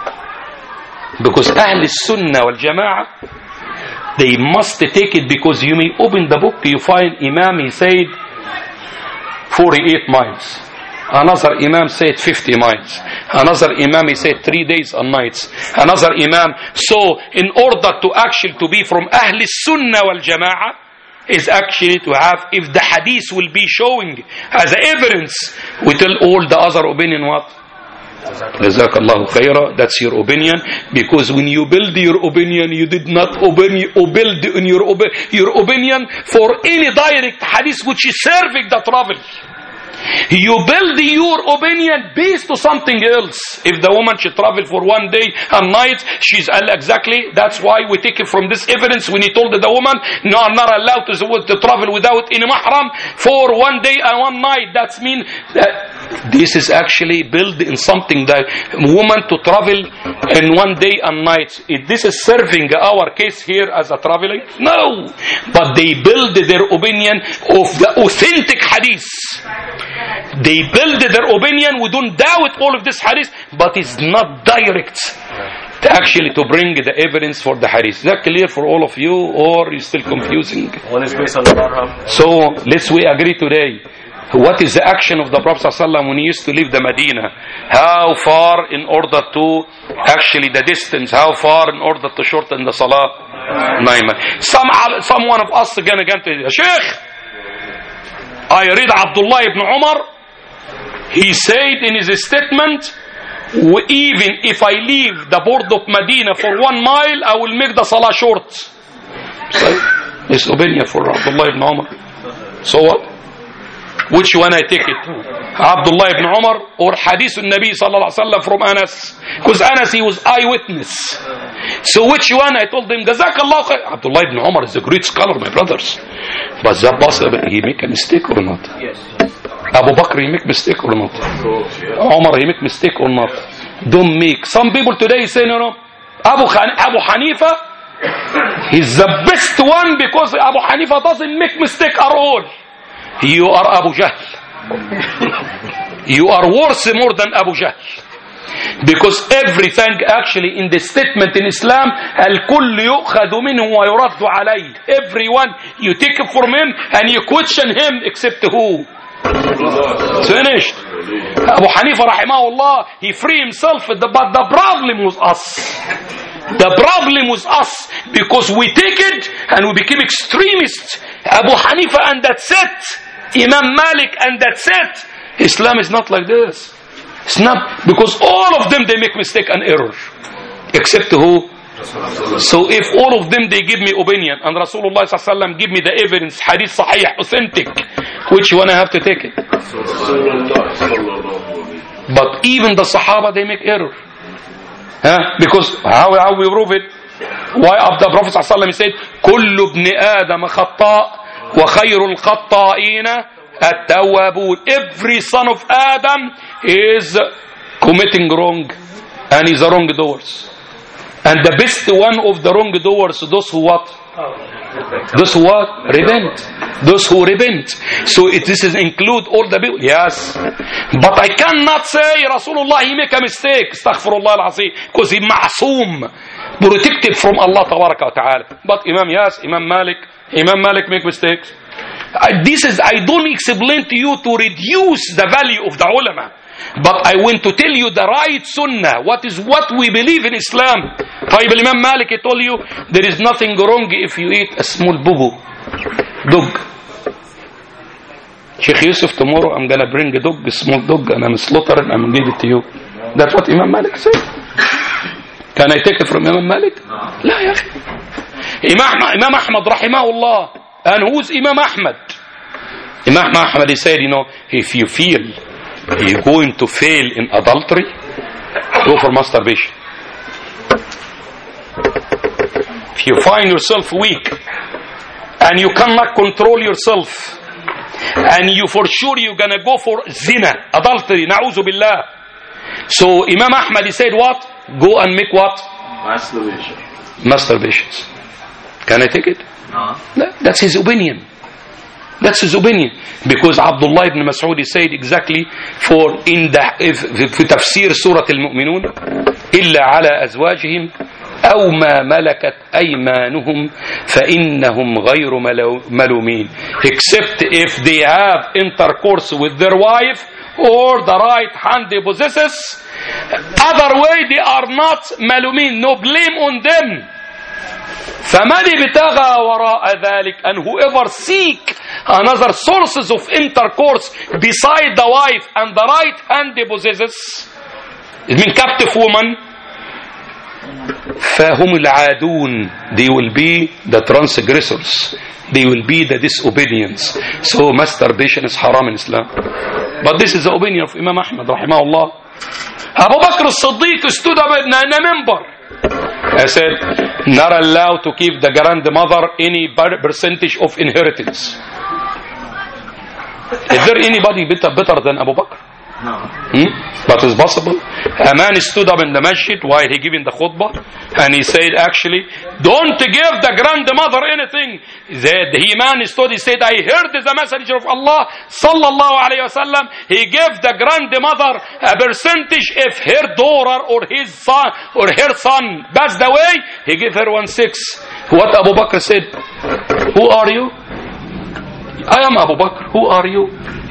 Because Ahl Sunnah wal Jama'ah, they must take it, because you may open the book, you find Imam, he said forty-eight miles. Another Imam said fifty miles. Another Imam, he said three days and nights. Another Imam. So, in order to actually to be from Ahl Sunnah wal Jama'ah, is actually to have, if the hadith will be showing as evidence, we tell all the other opinion what? Jazakallahu khaira. That's your opinion, because when you build your opinion, you did not opinion, build in your, your opinion for any direct hadith which is serving the travel. You build your opinion based on something else. If the woman should travel for one day and night, she's exactly, that's why we take it from this evidence when he told the woman, no, I'm not allowed to, to travel without any mahram for one day and one night. That's mean that this is actually built in something that woman to travel in one day and night. If this is serving our case here as a traveling? No. But they build their opinion of the authentic hadith. They build their opinion. We don't doubt all of this hadith, but it's not direct to actually to bring the evidence for the hadith. Is that clear for all of you, or is still confusing? One is based on the marham. So let's we agree today. What is the action of the Prophet ﷺ when he used to leave the Medina? How far in order to actually the distance? How far in order to shorten the salah? Naima. Some someone of us again again to Sheikh. I read Abdullah ibn Umar. He said in his statement, even if I leave the border of Medina for one mile, I will make the salah short. So, his opinion for Abdullah ibn Umar. So what? Which one I take it? Abdullah ibn Umar or Hadith al-Nabi sallallahu alaihi wasallam from Anas? Because Anas, he was eyewitness. So which one? I told him, Jazakallah khair. Abdullah ibn Umar is a great scholar, my brothers. But that possible, he make a mistake or not? Yes. Abu Bakr, he make mistake or not? Umar, he make mistake or not? Don't make. Some people today say, no, no. Abu, Khan, Abu Hanifa, he's the best one because Abu Hanifa doesn't make mistake at all. You are Abu Jahl. You are worse more than Abu Jahl. Because everything actually in the statement in Islam, الكل يؤخذ منه ويرد عليه. Everyone, you take it from him and you question him except who? Finished. Abu Hanifa rahimahullah, he free himself, but the problem was us. The problem was us because we take it and we became extremists. Abu Hanifa and that's it. Imam Malik and that's it. Islam is not like this. It's not, because all of them they make mistake and error. Except who? So if all of them they give me opinion and Rasulullah sallallahu alaihi wasallam give me the evidence, hadith sahih, authentic, which one I have to take it? But even the Sahaba they make error. Huh? Because how, how we prove it? Why after the Prophet sallallahu alaihi wasallam said, كل ابن آدم خطاء وخير الخطائين التوابون. Every son of Adam is committing wrong and is a wrongdoers. And the best one of the wrongdoers, those who what? Those who what? Repent. Those who repent. So it, this is include all the people. Yes. But I cannot say Rasulullah he make a mistake. Astaghfirullah al-Azim. Because he ma'soom. Protected from Allah tabaraka wa ta'ala. But Imam yes, Imam Malik, Imam Malik make mistakes. I, this is, I don't explain to you to reduce the value of the ulama. But I want to tell you the right sunnah. What is what we believe in Islam. طيب Imam Malik he told you there is nothing wrong if you eat a small bubu. Dog. Sheikh Yusuf, tomorrow I'm going to bring a dog, a small dog, and I'm slaughter it and I'm give it to you. That's what Imam Malik said. Can I take it from Imam Malik? لا يا أخي. Imam, Imam Ahmad rahimahullah. And who's Imam Ahmad? Imam Ahmad he said, you know, if you feel you're going to fail in adultery, go for masturbation. If you find yourself weak and you cannot control yourself and you for sure you're gonna go for zina, adultery, na'uzu billah. So Imam Ahmad he said what? Go and make what? Masturbation. Masturbations. Can I take it? No. That's his opinion. That's his opinion. Because Abdullah ibn Mas'ud said exactly for in the في تفسير سورة المؤمنون إلا على أزواجهم أو ما ملكت أيمانهم فإنهم غير ملومين. Except if they have intercourse with their wife or the right hand they possesses. Other way they are not malumin. No blame on them. فَمَنِ ابْتَغَى وَرَاءَ ذَلِكَ. And whoever seek another sources of intercourse beside the wife and the right hand he possesses, it means captive woman, فَهُمُ الْعَادُونَ. They will be the transgressors. They will be the disobedience. So masturbation is haram in Islam. But this is the opinion of Imam Ahmad, rahimahullah. Abu Bakr as-Siddiq stood up in a member. I said, not allowed to give the grandmother any percentage of inheritance. Is there anybody better, better than Abu Bakr? No. Hmm? But it's possible. A man stood up in the masjid while he giving the khutbah, and he said, actually, don't give the grandmother anything. The he man stood, he said, I heard the messenger of Allah, sallallahu alayhi wasallam, he gave the grandmother a percentage if her daughter or his son or her son passed away, he gave her one sixth. What Abu Bakr said? Who are you? I am Abu Bakr. Who are you?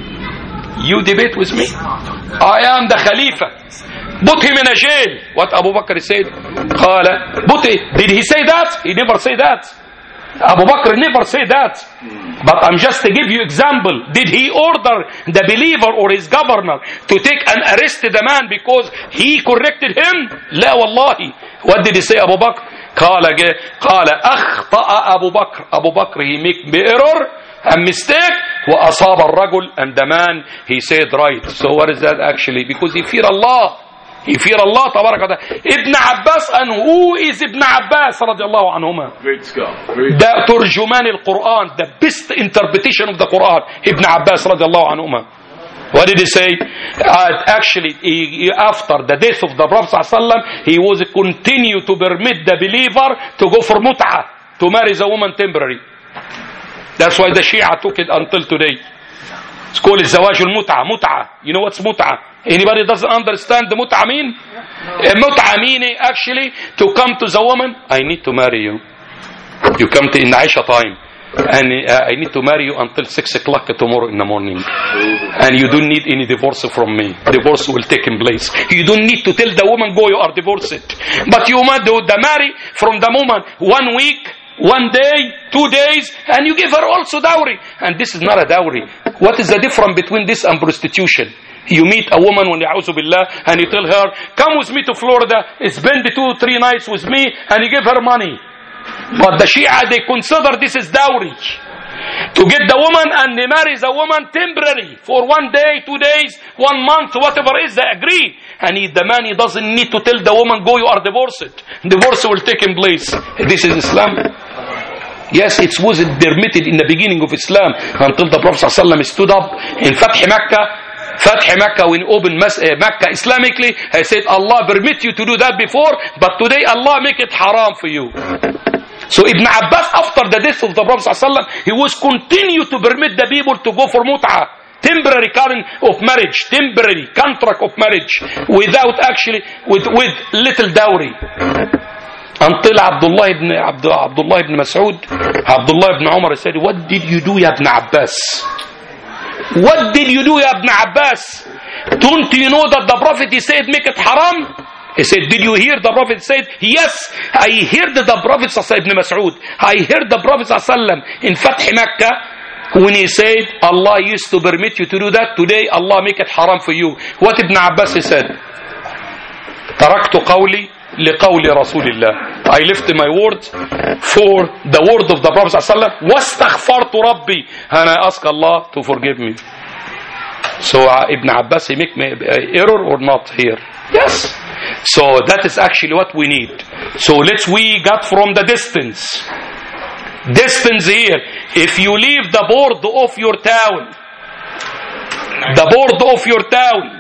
You debate with me? I am the Khalifa. Put him in a jail. What Abu Bakr said? قال, put it. Did he say that? He never said that. Abu Bakr never said that. But I'm just to give you example. Did he order the believer or his governor to take and arrest the man because he corrected him? لا والله. What did he say, Abu Bakr? قال, قال أخطأ أبو بكر. Abu Bakr, he make error and mistake, وأصاب الرجل, and the man, he said right. So what is that actually? Because he fear Allah. He fear Allah تبارك وتعالى. Ibn Abbas, and who is Ibn Abbas رضي الله عنهما? Great scholar. Great. The ترجمان القرآن, the best interpretation of the Quran. Ibn Abbas رضي الله عنهما. What did he say? Uh, actually, he, he, after the death of the Prophet ﷺ, he was continue to permit the believer to go for mut'ah, to marry the woman temporary. That's why the Shia took it until today. It's called الزواج المتعة. متعة. You know what's متعة? Anybody doesn't understand the متعة mean? متعة meaning actually to come to the woman. I need to marry you. You come to in Aisha time, and uh, I need to marry you until six o'clock tomorrow in the morning. And you don't need any divorce from me. Divorce will take in place. You don't need to tell the woman, go, you are divorced. But you must do the marry from the moment one week, one day, two days, and you give her also dowry. And this is not a dowry. What is the difference between this and prostitution? You meet a woman, when ya'uzu billah, and you tell her, come with me to Florida, spend two, three nights with me, and you give her money. But the Shia, they consider this is dowry. To get the woman, and they marry the woman temporary, for one day, two days, one month, whatever is, they agree. And he, the man, he doesn't need to tell the woman, go, you are divorced. Divorce will take in place. This is Islam. Yes, it was permitted in the beginning of Islam until the Prophet ﷺ stood up in Fath Makkah. Fath Makkah, when he opened Makkah Islamically, he said, Allah permit you to do that before, but today Allah make it haram for you. So Ibn Abbas, after the death of the Prophet ﷺ, he was continue to permit the people to go for mut'ah, temporary kind of marriage, temporary contract of marriage, without actually, with, with little dowry. Until Abdullah ibn, Abdullah ibn Mas'ud, Abdullah ibn Umar said, what did you do, ya Ibn Abbas? What did you do, ya Ibn Abbas? Don't you know that the Prophet, he said, make it haram? He said, did you hear the Prophet said? Yes, I heard the Prophet ibn Mas'ud. I heard the Prophet in Fath Makkah when he said, Allah used to permit you to do that. Today, Allah make it haram for you. What Ibn Abbas he said? تركت قولي لقول رسول الله. I left my word for the word of the Prophet ﷺ. واستغفرت ربي, and I ask Allah to forgive me. So uh, Ibn Abbas, he make me uh, error or not here? Yes. So that is actually what we need. So let's we got from the distance. Distance here. If you leave the board of your town, the board of your town,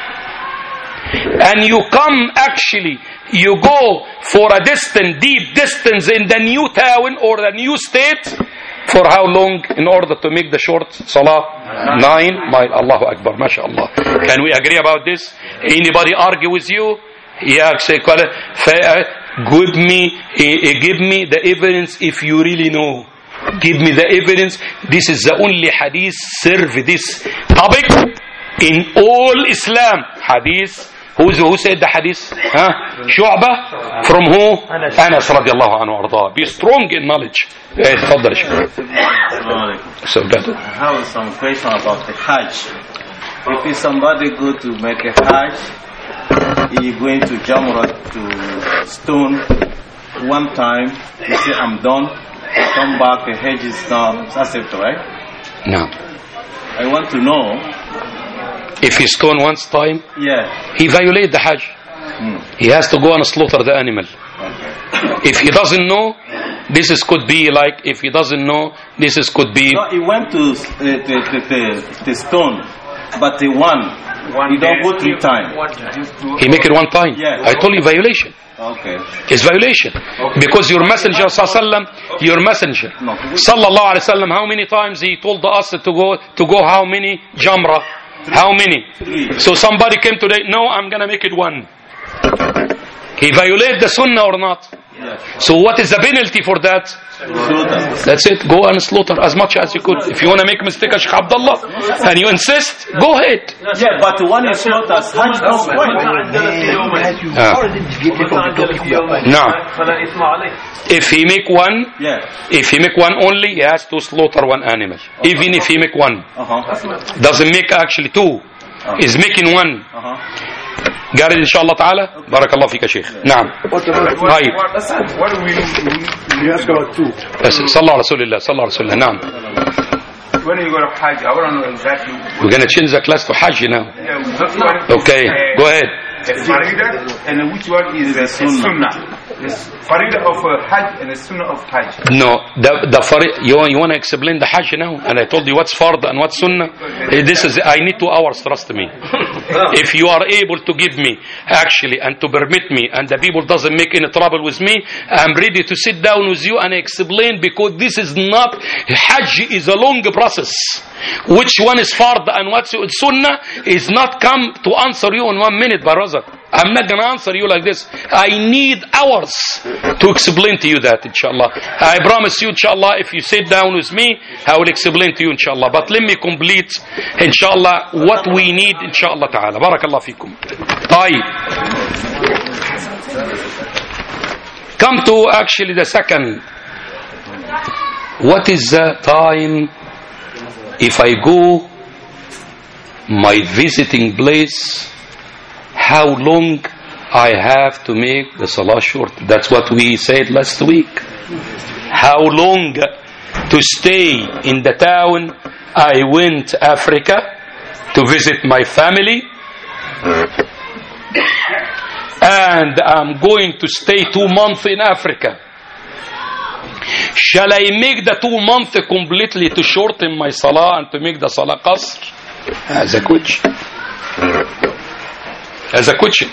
and you come actually, you go for a distant, deep distance in the new town or the new state, for how long in order to make the short salah? Nine mile. Allahu Akbar, mashallah. Can we agree about this? Anybody argue with you? Yeah, say, give me, give me the evidence if you really know. Give me the evidence. This is the only hadith serve this topic in all Islam. Hadith. Who's, who said the hadith? Huh? Shu'bah? From who? Anas radiallahu anhu arda. Be strong in knowledge. Eh, تفضل شيخ. So that. I have some question about the Hajj. If somebody go to make a Hajj, he going to Jamrat to stone one time, he say I'm done, come back, the Hajj is not accepted, right? No. I want to know If he stone once time, Yeah. he violate the Hajj. He has to go and slaughter the animal. If he doesn't know, this is could be like, if he doesn't know, this is could be. No, he went to uh, the, the, the, the stone, but the one, One you don't day. go three times. He make it one time. Yeah. I told you violation. Okay. It's violation. Because your messenger sallallahu your messenger No. sallallahu alaihi wasallam, how many times he told us to go to go how many jamra? How many? Three. So somebody came today, no, I'm gonna make it one. He violated the sunnah or not? Yes. So what is the penalty for that? Slaughter. That's it. Go and slaughter as much as you could. If you want to make a mistake, Sheikh Abdullah, and you insist, go ahead. Yeah, but the one you slaughter is Hajj no point. Now, if he make one, Yeah. if he make one only, he has to slaughter one animal. Even if he make one, Uh-huh. doesn't make actually two, is making one. Uh-huh. Got it, inshallah ta'ala? Barakallah fika, Sheikh. Naam. طيب. What do we do? You ask about two. بس صلى على رسول الله صلى على رسول الله. نعم. When you go to Hajj, I want to know exactly. We're going to change the class to Hajj now. Yeah, which one? Okay, go ahead. The Farida, and which one is the Sunnah? The Farida of uh, Hajj and the Sunnah of Hajj. No, the the fari- you you want to explain the Hajj now? And I told you what's fard and what's Sunnah. Eh, This is I need two hours. Trust me. If you are able to give me actually and to permit me, and the people doesn't make any trouble with me, I'm ready to sit down with you and explain, because this is not Hajj is a long process. Which one is fard and what's Sunnah is not come to answer you in one minute, brother. I'm not gonna answer you like this. I need hours to explain to you that, inshallah. I promise you, inshallah, if you sit down with me, I will explain to you, inshallah. But let me complete, inshallah, what we need, inshallah ta'ala. Barakallah fikum. طيب. Come to actually the second. What is the time if I go my visiting place? How long I have to make the salah short? That's what we said last week. How long to stay in the town I went to Africa to visit my family, and I'm going to stay two months in Africa. Shall I make the two months completely to shorten my salah and to make the salah qasr? As a question. As a question.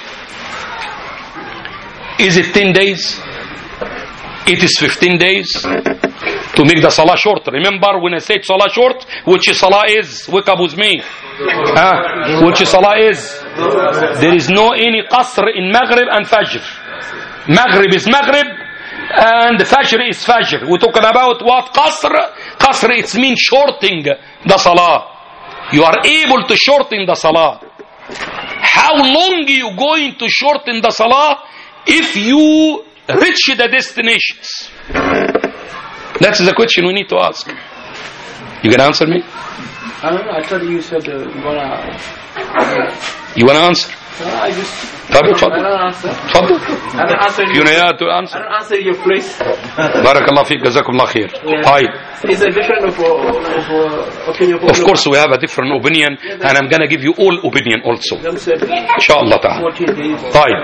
Is it ten days? It is fifteen days to make the salah short. Remember when I said salah short, which salah is? Wake up with me. Huh? Which salah is? There is no any qasr in Maghrib and Fajr. Maghrib is Maghrib and Fajr is Fajr. We're talking about what? Qasr. Qasr, it means shorting the salah. You are able to shorten the salah. How long are you going to shorten the salah if you reach the destinations? That's the question we need to ask. You can answer me? I don't know. I thought you said uh, you wanna. You want to answer? No, I just. طب I اتفضل. don't answer. اتفضل. I don't answer You you. know to I answer. don't answer your place. بارك الله فيك جزاكم الله خير. طيب. It's a different of, uh, of uh, opinion. Of course we have a different opinion, and I'm going to give you all opinion also. Them said Inshallah ta'ala. fourteen days. طيب.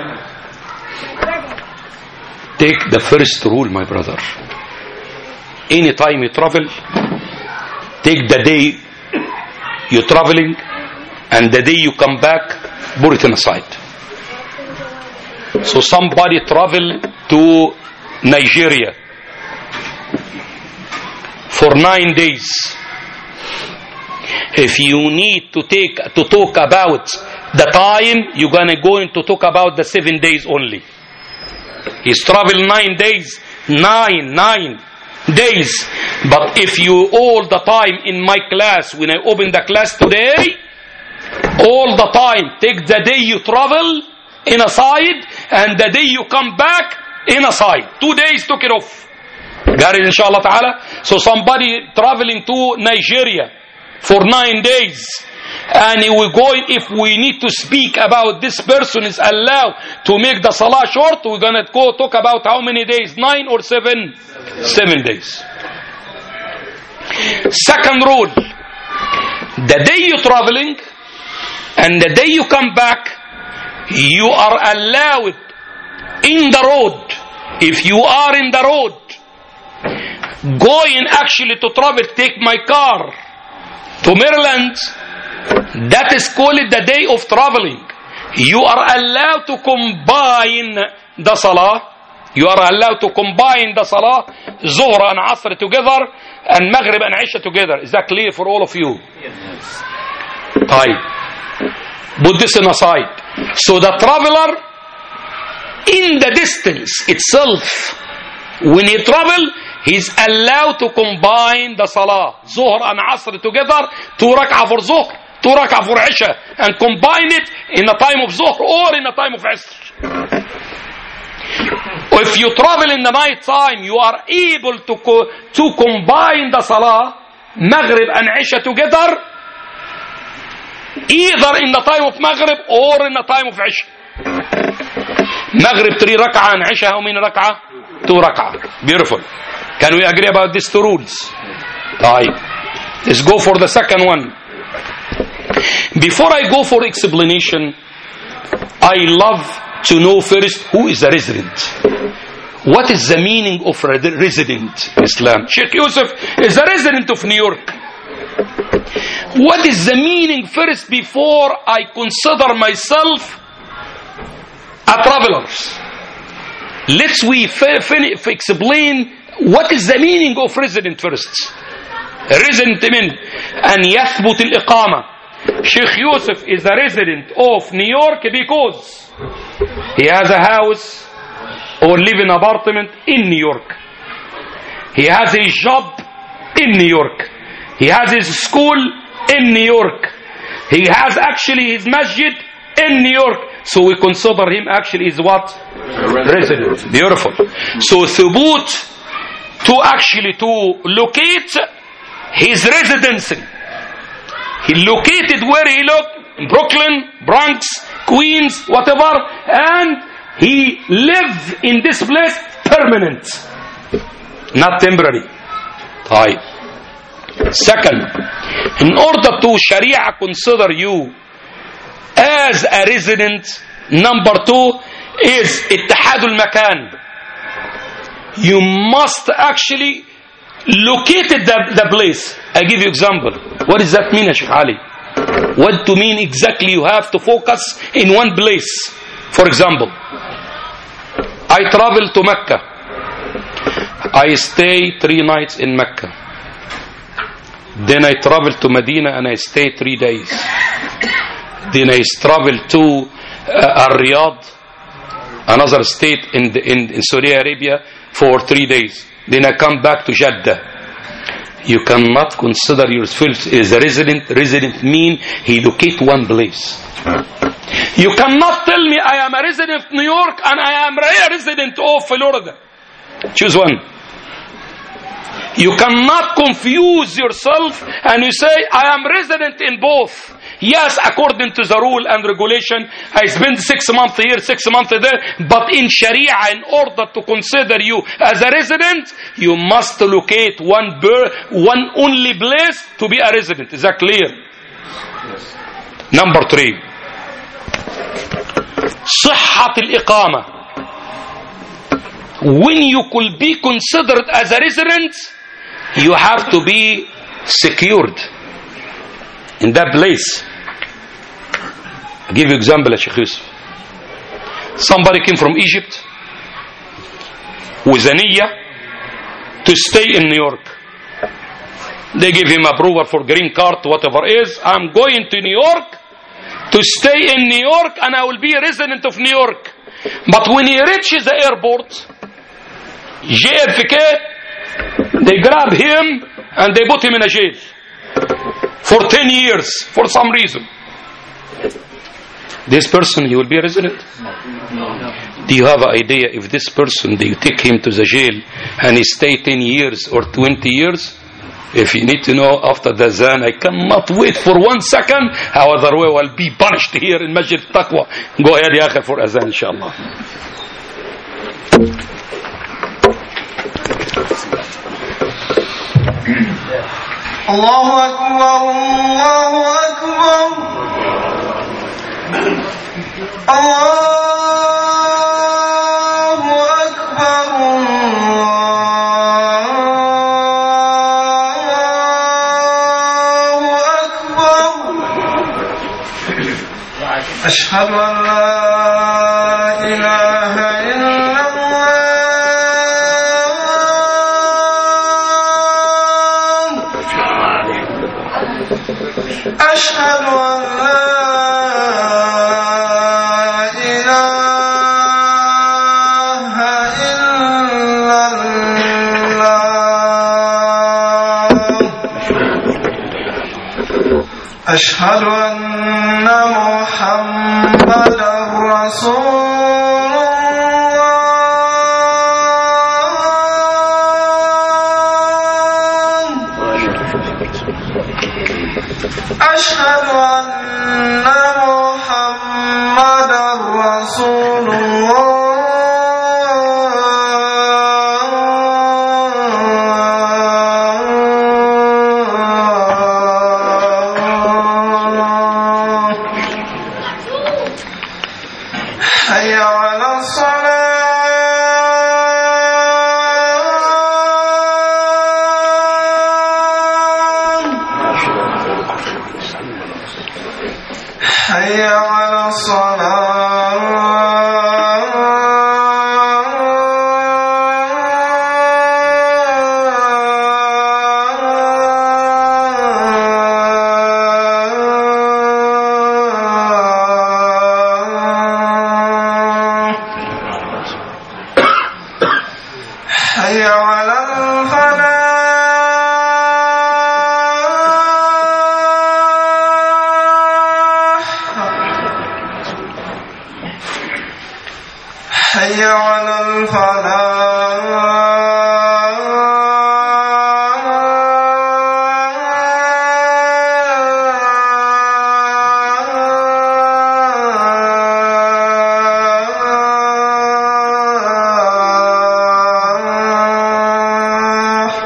Take the first rule, my brother. Any time you travel, take the day you're traveling and the day you come back, put it aside. So somebody travel to Nigeria for nine days. If you need to take to talk about the time, you're gonna go in to talk about the seven days only. He's traveled nine days, nine, nine days. But if you all the time in my class, when I open the class today, all the time, take the day you travel in a side, and the day you come back in a side. Two days took it off. Got it, inshallah ta'ala? So somebody traveling to Nigeria for nine days, and he will go, if we need to speak about this person is allowed to make the salah short, we're going to go talk about how many days, nine or seven? Seven days. Second rule, the day you're traveling, and the day you come back, you are allowed in the road. If you are in the road, going actually to travel, take my car to Maryland, that is called the day of traveling. You are allowed to combine the salah. You are allowed to combine the salah, Zuhr and Asr together, and Maghrib and Isha together. Is that clear for all of you? Yes. Right. Put this in aside. So the traveler, in the distance itself, when he travel, he's allowed to combine the salah, Zuhr and Asr together, two rak'ah for Zuhr, two rak'ah for Isha, and combine it in the time of Zuhr or in the time of Asr. If you travel in the night time, you are able to co- to combine the salah, Maghrib and Isha together, either in the time of Maghrib or in the time of Isha. Maghrib three rak'ah and Isha how many rak'ah? Two rak'ah. Beautiful. Can we agree about these two rules? Right. Let's go for the second one. Before I go for explanation, I love to know first who is a resident. What is the meaning of a resident in Islam? Sheikh Yusuf is a resident of New York. What is the meaning first before I consider myself a traveler? Let's we f- f- explain what is the meaning of resident first. Resident mean أن يثبت الإقامة. Sheikh Yusuf is a resident of New York because he has a house or live in an apartment in New York. He has a job in New York. He has his school in New York. He has actually his masjid in New York. So we consider him actually is what? Resident. Beautiful. So thubut, to actually to locate his residency. He located where he looked, Brooklyn, Bronx, Queens, whatever, and he lives in this place permanent, not temporary. Right. Second, in order to Sharia consider you as a resident, number two is ittihadul makan. You must actually locate the, the place. I give you example. What does that mean, Sheikh Ali? What to mean exactly? You have to focus in one place. For example, I travel to Mecca. I stay three nights in Mecca. Then I travel to Medina and I stay three days. Then I travel to uh, Riyadh, another state in, the, in, in Saudi Arabia, for three days. Then I come back to Jeddah. You cannot consider yourself as a resident. Resident mean he locate one place. You cannot tell me I am a resident of New York and I am a resident of Florida. Choose one. You cannot confuse yourself and you say I am resident in both. Yes, according to the rule and regulation, I spend six months here, six months there. But in Sharia, in order to consider you as a resident, you must locate one ber- one only place to be a resident. Is that clear? Yes. Number three. صحة الإقامة. When you could be considered as a resident, you have to be secured in that place. I'll give you an example, Sheikh Yusuf. Somebody came from Egypt with a niyyah to stay in New York. They give him approval for green card, whatever it is. I'm going to New York to stay in New York and I will be a resident of New York. But when he reaches the airport, J F K, they grab him and they put him in a jail for ten years for some reason. This person, he will be a resident? No. Do you have an idea if this person, they take him to the jail and he stay ten years or twenty years? If you need to know after the Zan, I cannot wait for one second how other way I'll be punished here in Masjid Taqwa. Go ahead, ya akhi, for Azan, inshallah. Allahu Akbar, Allahu Akbar. أشهد أن لا إله إلا الله أشهد أن لا إله إلا الله أشهد أن محمدا رسول الله أشهد أن محمدا رسول حي على الصلاة حي على الصلاة حي على الفلاح حي على الفلاح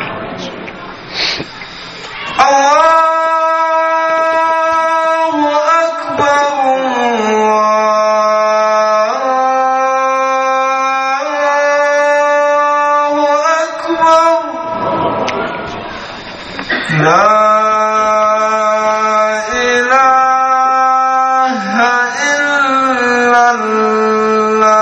الله أكبر الله أكبر لا إله إلا الله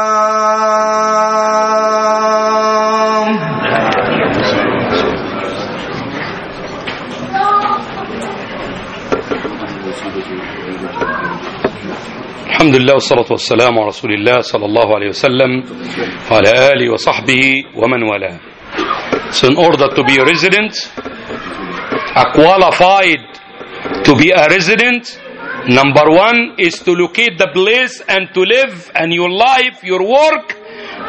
الحمد لله والصلاة والسلام على رسول الله صلى الله عليه وسلم وعلى آله وصحبه ومن والاه. So in order to be a resident, a qualified to be a resident, number one is to locate the place and to live, and your life, your work,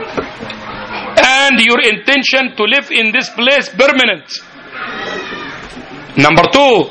and your intention to live in this place permanent. Number two,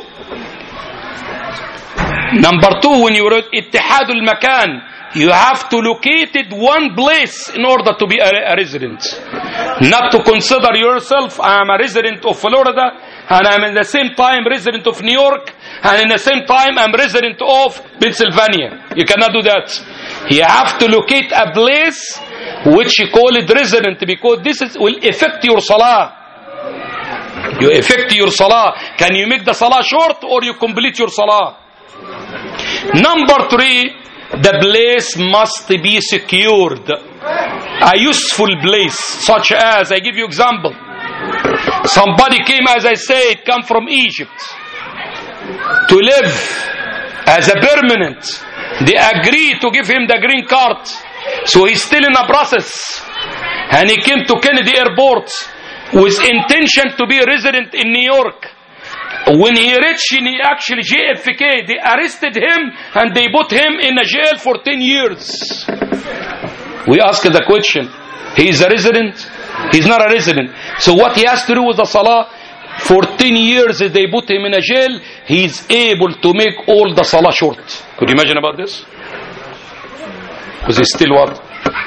Number two, when you're at Ittihad al-Makan, you have to locate it one place in order to be a, a resident. Not to consider yourself, I am a resident of Florida, and I'm in the same time resident of New York, and in the same time I'm resident of Pennsylvania. You cannot do that. You have to locate a place which you call it resident, because this is, will affect your salah. You affect your salah. Can you make the salah short, or you complete your salah? Number three, the place must be secured. A useful place, such as, I give you example. Somebody came, as I said, come from Egypt to live as a permanent. They agreed to give him the green card. So he's still in a process. And he came to Kennedy Airport with intention to be a resident in New York. When he reached in actually J F K, they arrested him and they put him in a jail for ten years. We asked the question, he is a resident? He's not a resident. So what he has to do with the salah? For ten years they put him in a jail. He's able to make all the salah short. Could you imagine about this? Because he's still what?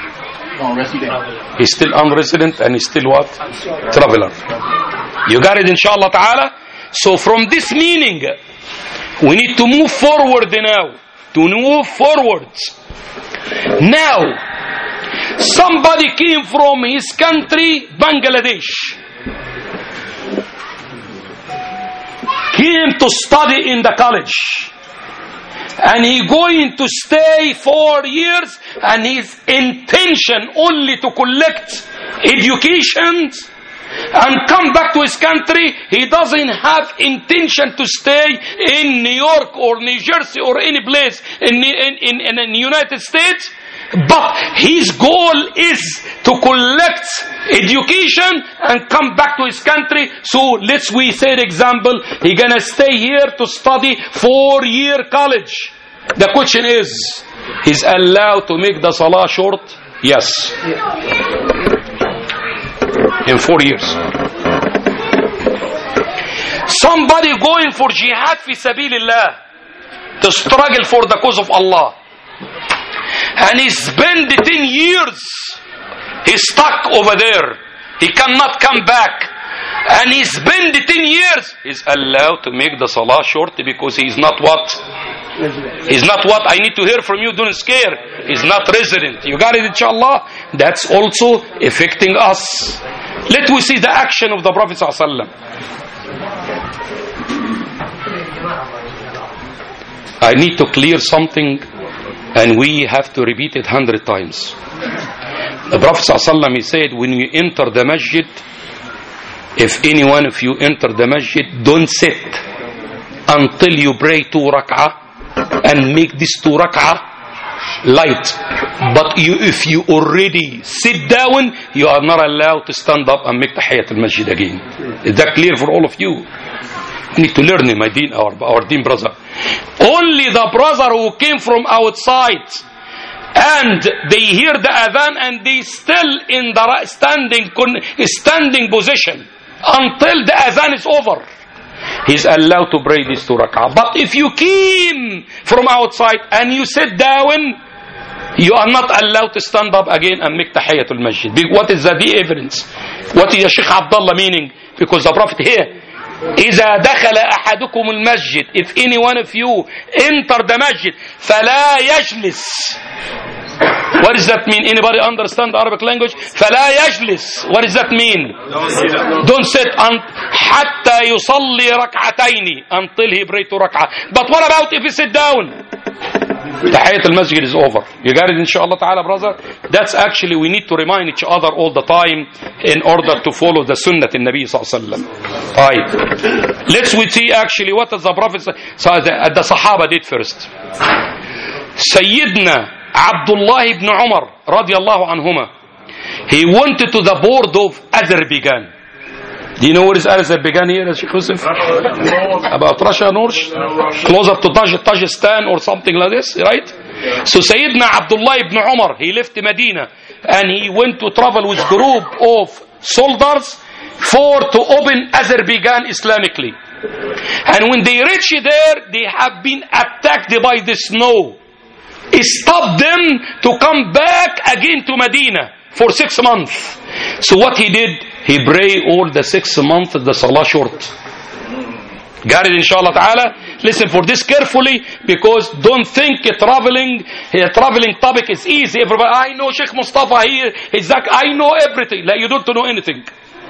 He's still unresident, and he's still what? Traveler. You got it, inshallah ta'ala? So from this meaning, we need to move forward now. To move forward. Now, somebody came from his country, Bangladesh, came to study in the college, and he going to stay four years, and his intention only to collect education and come back to his country. He doesn't have intention to stay in New York or New Jersey or any place in, in, in, in the United States, but his goal is to collect education and come back to his country. So let's we say the example, he gonna stay here to study four year college. The question is, is allowed to make the salah short? Yes. In four years. Somebody going for jihad fi sabilillah, to struggle for the cause of Allah, and he spent ten years, he's stuck over there, he cannot come back, and he spent ten years, he's allowed to make the salah short because he's not what? He's not what? I need to hear from you, don't scare. He's not resident. You got it, inshallah? That's also affecting us. Let we see the action of the Prophet ﷺ. I need to clear something, and we have to repeat it hundred times. The Prophet ﷺ, he said, when you enter the masjid, if any one of you enter the masjid, don't sit until you pray two rak'ah and make this two rak'ah light. But you, if you already sit down, you are not allowed to stand up and make tahiyyat al-masjid again. Is that clear for all of you? You need to learn it, my deen, our, our deen brother. Only the brother who came from outside and they hear the adhan and they still in the standing, standing position until the adhan is over, he's allowed to pray this two rak'ah. But if you came from outside and you sit down, you are not allowed to stand up again and make tahiyatul masjid. What is the, the evidence? What is Sheikh Abdullah meaning? Because the Prophet here, إذا دخل أحدكم المسجد, if any one of you enter the masjid, فلا يجلس. What does that mean? Anybody understand the Arabic language? فلا يجلس. What does that mean? Don't sit un- حتى يصلي ركعتين, until he pray two rak'ah. But what about if he sit down? Tahiyyat al-masjid is over. You got it, inshallah ta'ala, brother? That's actually, we need to remind each other all the time in order to follow the sunnah in Nabi sallallahu alaihi wasallam. Right. Let's we see actually what does the Prophet, so the, the Sahaba did first. Sayyidina Abdullah ibn Umar radiallahu anhuma, he went to the board of Azerbaijan. Do you know where is Azerbaijan here, Sheikh Yusuf? About Russia, North, closer to Taj- Tajikistan or something like this, right? So Sayyidina Abdullah ibn Umar, he left Medina and he went to travel with group of soldiers for to open Azerbaijan Islamically. And when they reach there, they have been attacked by the snow. It stopped them to come back again to Medina for six months. So what he did, he prayed all the six months the salah short. Got it, inshallah ta'ala? Listen for this carefully, because don't think a traveling a traveling topic is easy. Everybody, I know Sheikh Mustafa here, he's like, I know everything. Like, you don't know anything.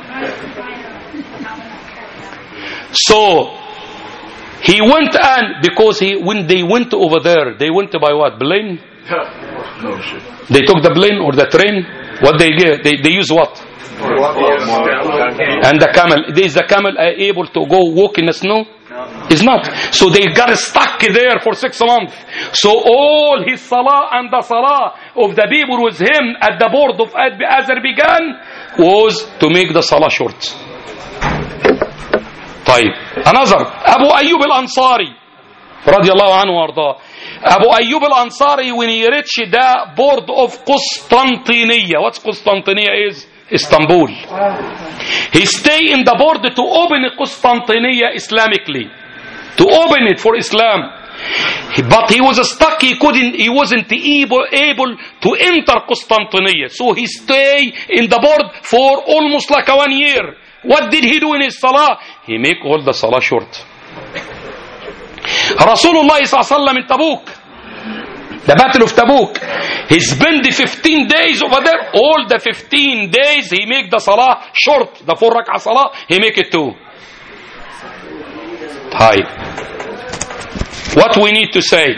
So he went and because he when they went over there, they went by what? Plane? They took the plane or the train? What they get? They they use what? And the camel. Is the camel able to go walk in the snow? Is not. So they got stuck there for six months. So all his salah and the salah of the people with him at the board of Azerbaijan was to make the salah short. طيب. Another, Abu Ayyub al-Ansari radiallahu anhu warda. Abu Ayyub al-Ansari, when he reached the board of Constantinople, what's Constantinople is? Istanbul. He stayed in the board to open Constantinople Islamically, to open it for Islam. But he was stuck. He couldn't. He wasn't able able to enter Constantinople. So he stayed in the board for almost like one year. What did he do in his salah? He make all the salah short. Rasulullah sallallahu alaihi wasallam in Tabuk, The Battle of Tabuk. He spent the fifteen days over there. All the fifteen days he make the salah short. The four rak'ah salah, he make it two. Hi. What we need to say?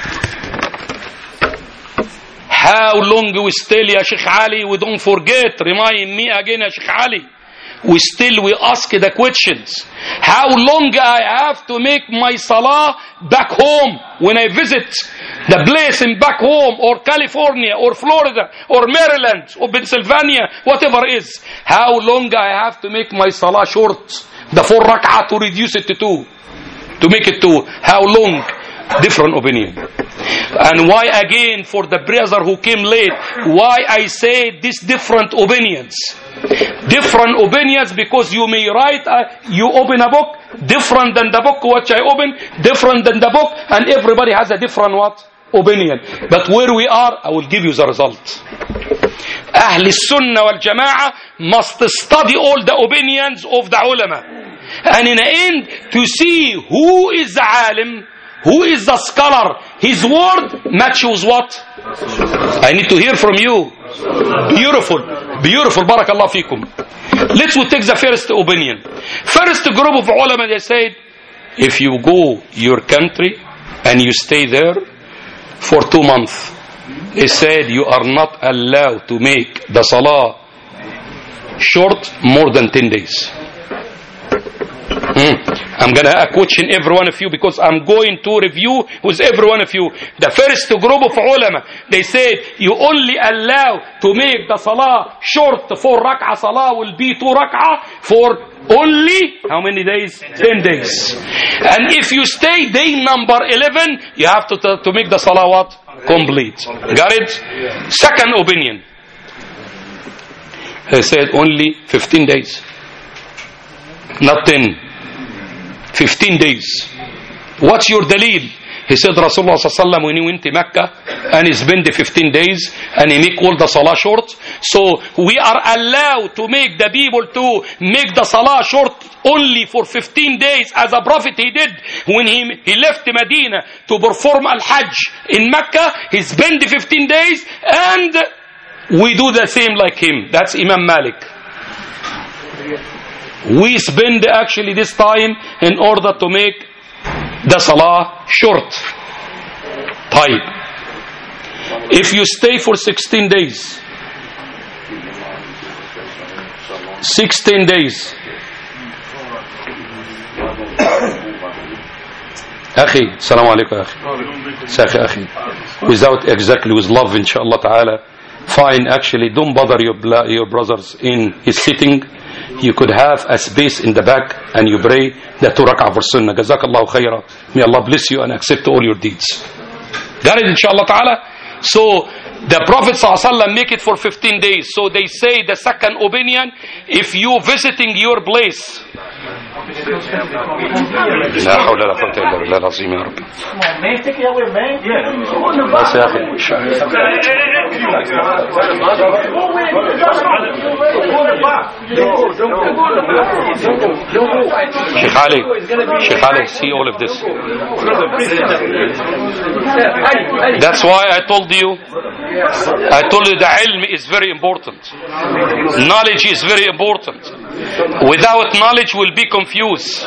How long we still, Ya Sheikh Ali? We don't forget. Remind me again, Ya Sheikh Ali. We still, we ask the questions. How long I have to make my salah back home when I visit the place in back home, or California, or Florida, or Maryland, or Pennsylvania, whatever it is. How long I have to make my salah short? The four rak'ah to reduce it to two. To make it two. How long? Different opinion. And why again, for the brother who came late, why I say these different opinions? Different opinions because you may write, uh, you open a book, different than the book which I open, different than the book, and everybody has a different what? Opinion. But where we are, I will give you the result. Ahl Sunnah wal Jama'ah must study all the opinions of the ulama. And in the end, to see who is the alim, who is the scholar, his word matches what? I need to hear from you. Beautiful, beautiful. Barakallah fikum. Let's we take the first opinion. First group of ulama, they said, if you go your country and you stay there for two months, they said you are not allowed to make the salah short more than ten days. Mm. I'm going to question every one of you because I'm going to review with every one of you. The first group of ulama, they said you only allow to make the salah short. Four rak'ah salah will be two rak'ah for only how many days? Ten days. And if you stay day number eleven, you have to, to, to make the salah what? Complete. Got it? Second opinion. They said only fifteen days. Not ten. fifteen days. What's your dalil? He said Rasulullah sallallahu alaihi wasallam when he went to Mecca and he spent the fifteen days and he make all the salah short. So we are allowed to make the people to make the salah short only for fifteen days, as a prophet he did when he, he left Medina to perform al-Hajj in Mecca. He spent the fifteen days and we do the same like him. That's Imam Malik. We spend actually this time in order to make the salah short. Type. If you stay for sixteen days, sixteen days, Akhi, Assalamu alaikum Akhi. Sakhi Akhi. Without exactly with love, inshallah ta'ala. Fine, actually, don't bother your, your brothers in his sitting. You could have a space in the back and you pray the two rak'ah for sunnah. Jazakallahu khaira. May Allah bless you and accept all your deeds. Got it, inshallah ta'ala? So, the Prophet ﷺ make it for fifteen days. So they say the second opinion, if you visiting your place, لا حول ولا قوة إلا بالله العظيم يا رب. بس يا أخي. Sheikh Ali, Sheikh Ali, see all of this. That's why I told you, I told you the ilm is very important. Knowledge is very important. Without knowledge, we'll be confused.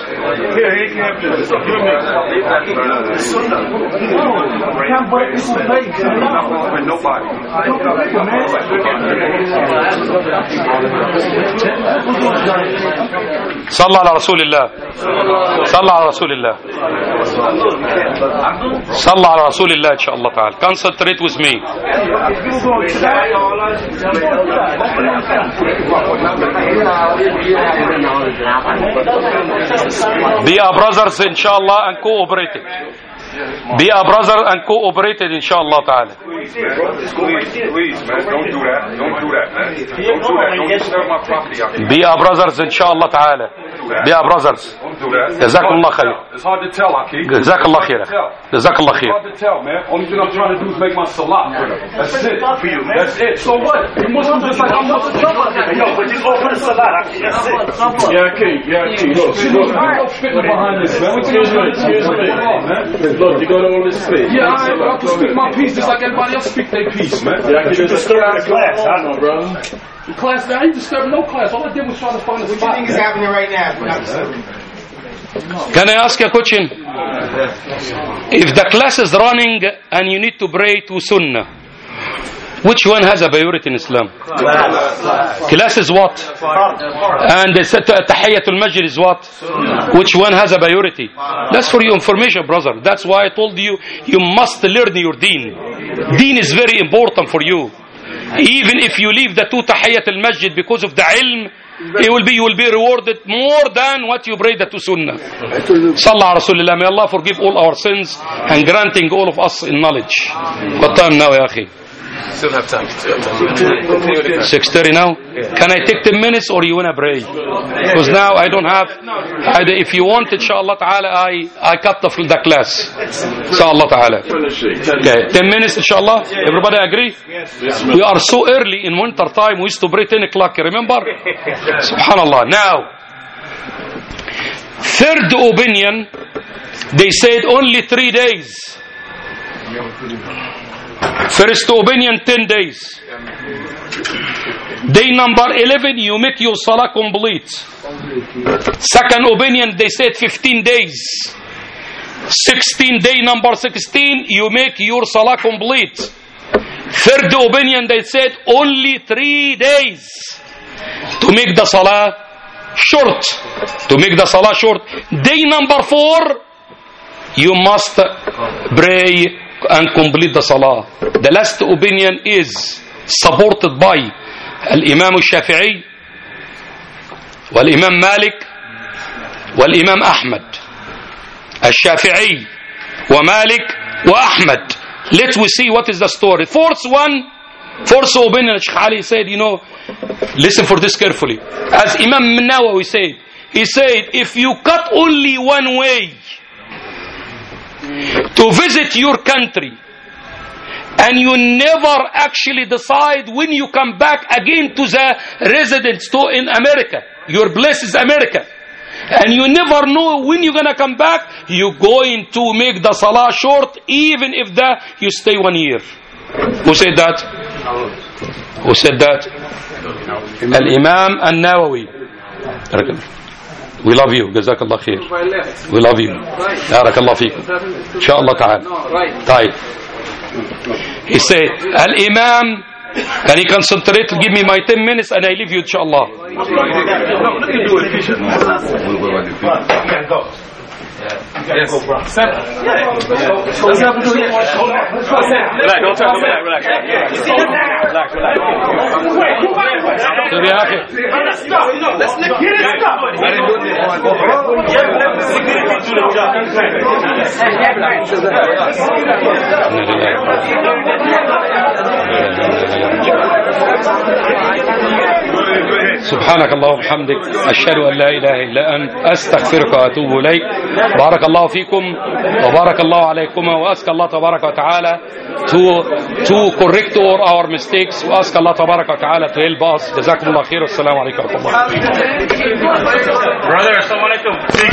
صلى على رسول الله صلى على رسول الله صلى على رسول الله إن شاء الله تعالى. Concentrate with me. Be our brothers inshallah and cooperated. Be our brother and cooperated inshallah ta'ala. Please, man. Please, man. Don't do that. Don't do that, man. Don't do that. Don't disturb my property out there. Be our brothers inshallah ta'ala. Be our brothers. do that. جزاك الله خير. It's hard to tell, Aki. جزاك الله خير. جزاك الله It's خير. hard to tell, man. Only thing I'm trying to do is make my salat for them. That's it. That's it. So what? You Muslims just like I'm Muslim. Yo, but just open the salat, Aki. That's it. Yeah, King. Yeah, King. Look, see, look, there's no fitna behind this, man. What you doing? Excuse me. Look, you're going to all this space. Yeah, I, I can speak my piece just like everybody else speak their piece, man. Yeah, I can just Disturb the class. I know, bro. The class, I ain't disturbing no class. All I did was try to find a spot. What do you think is happening right now? We're not disturbing. Can I ask you a question? If the class is running and you need to pray to Sunnah, which one has a priority in Islam? Class. Class is what? And the Tahiyyatul Masjid is what? Which one has a priority? That's for your information, brother. That's why I told you, you must learn your deen. Deen is very important for you. Even if you leave the two Tahiyyatul Masjid because of the ilm, it will be, you will be rewarded more than what you prayed the two Sunnah. Sallallahu Rasulullah. May Allah forgive all our sins and granting all of us in knowledge. What time now, ya akhi? Still have time. six thirty now? Can I take ten minutes or you want to pray? Because now I don't have, I, if you want, inshallah ta'ala, I, I cut the, the class. Inshallah ta'ala. Okay, ten minutes inshallah. Everybody agree? We are so early in winter time, we used to pray ten o'clock, remember? Subhanallah. Now, third opinion, they said only three days. First opinion, ten days. Day number eleven, you make your salah complete. Second opinion, they said fifteen days. sixteen, day number sixteen, you make your salah complete. Third opinion, they said only three days to make the salah short. To make the salah short. Day number four, you must pray and complete the salah. The last opinion is supported by Al-Imam al-Shafi'i wal-Imam Malik wal-Imam Ahmad. Al-Shafi'i wa Malik wa Ahmad. Let's we see what is the story. Fourth one, fourth opinion, Shaykh Ali said, you know, listen for this carefully. As Imam Nawawi said, he said, if you cut only one way to visit your country and you never actually decide when you come back again to the residence to in America, your place is America, and you never know when you're gonna come back, you're going to make the salah short even if the you stay one year. Who said that? Who said that? Al-Imam An-Nawawi. We love you. Jazakallah khair. We love you. Barakallah feekum. Inshallah ta'ala. Right. He said, Al-Imam, can you concentrate? Give me my ten minutes and I leave you, inshallah. Yes. Seven. Let's have to do it. Relax, don't talk about that. Relax. Relax, relax. Let's get it سبحانك اللهم وبحمدك أشهد أن لا إله إلا أنت أستغفرك وأتوب إليك. بارك الله فيكم وبارك الله عليكم وأسأل الله تبارك وتعالى to to correct all our mistakes وأسأل الله تبارك وتعالى to help us. جزاكم الله خير والسلام عليكم ورحمة الله. Brother, assalamu alaikum.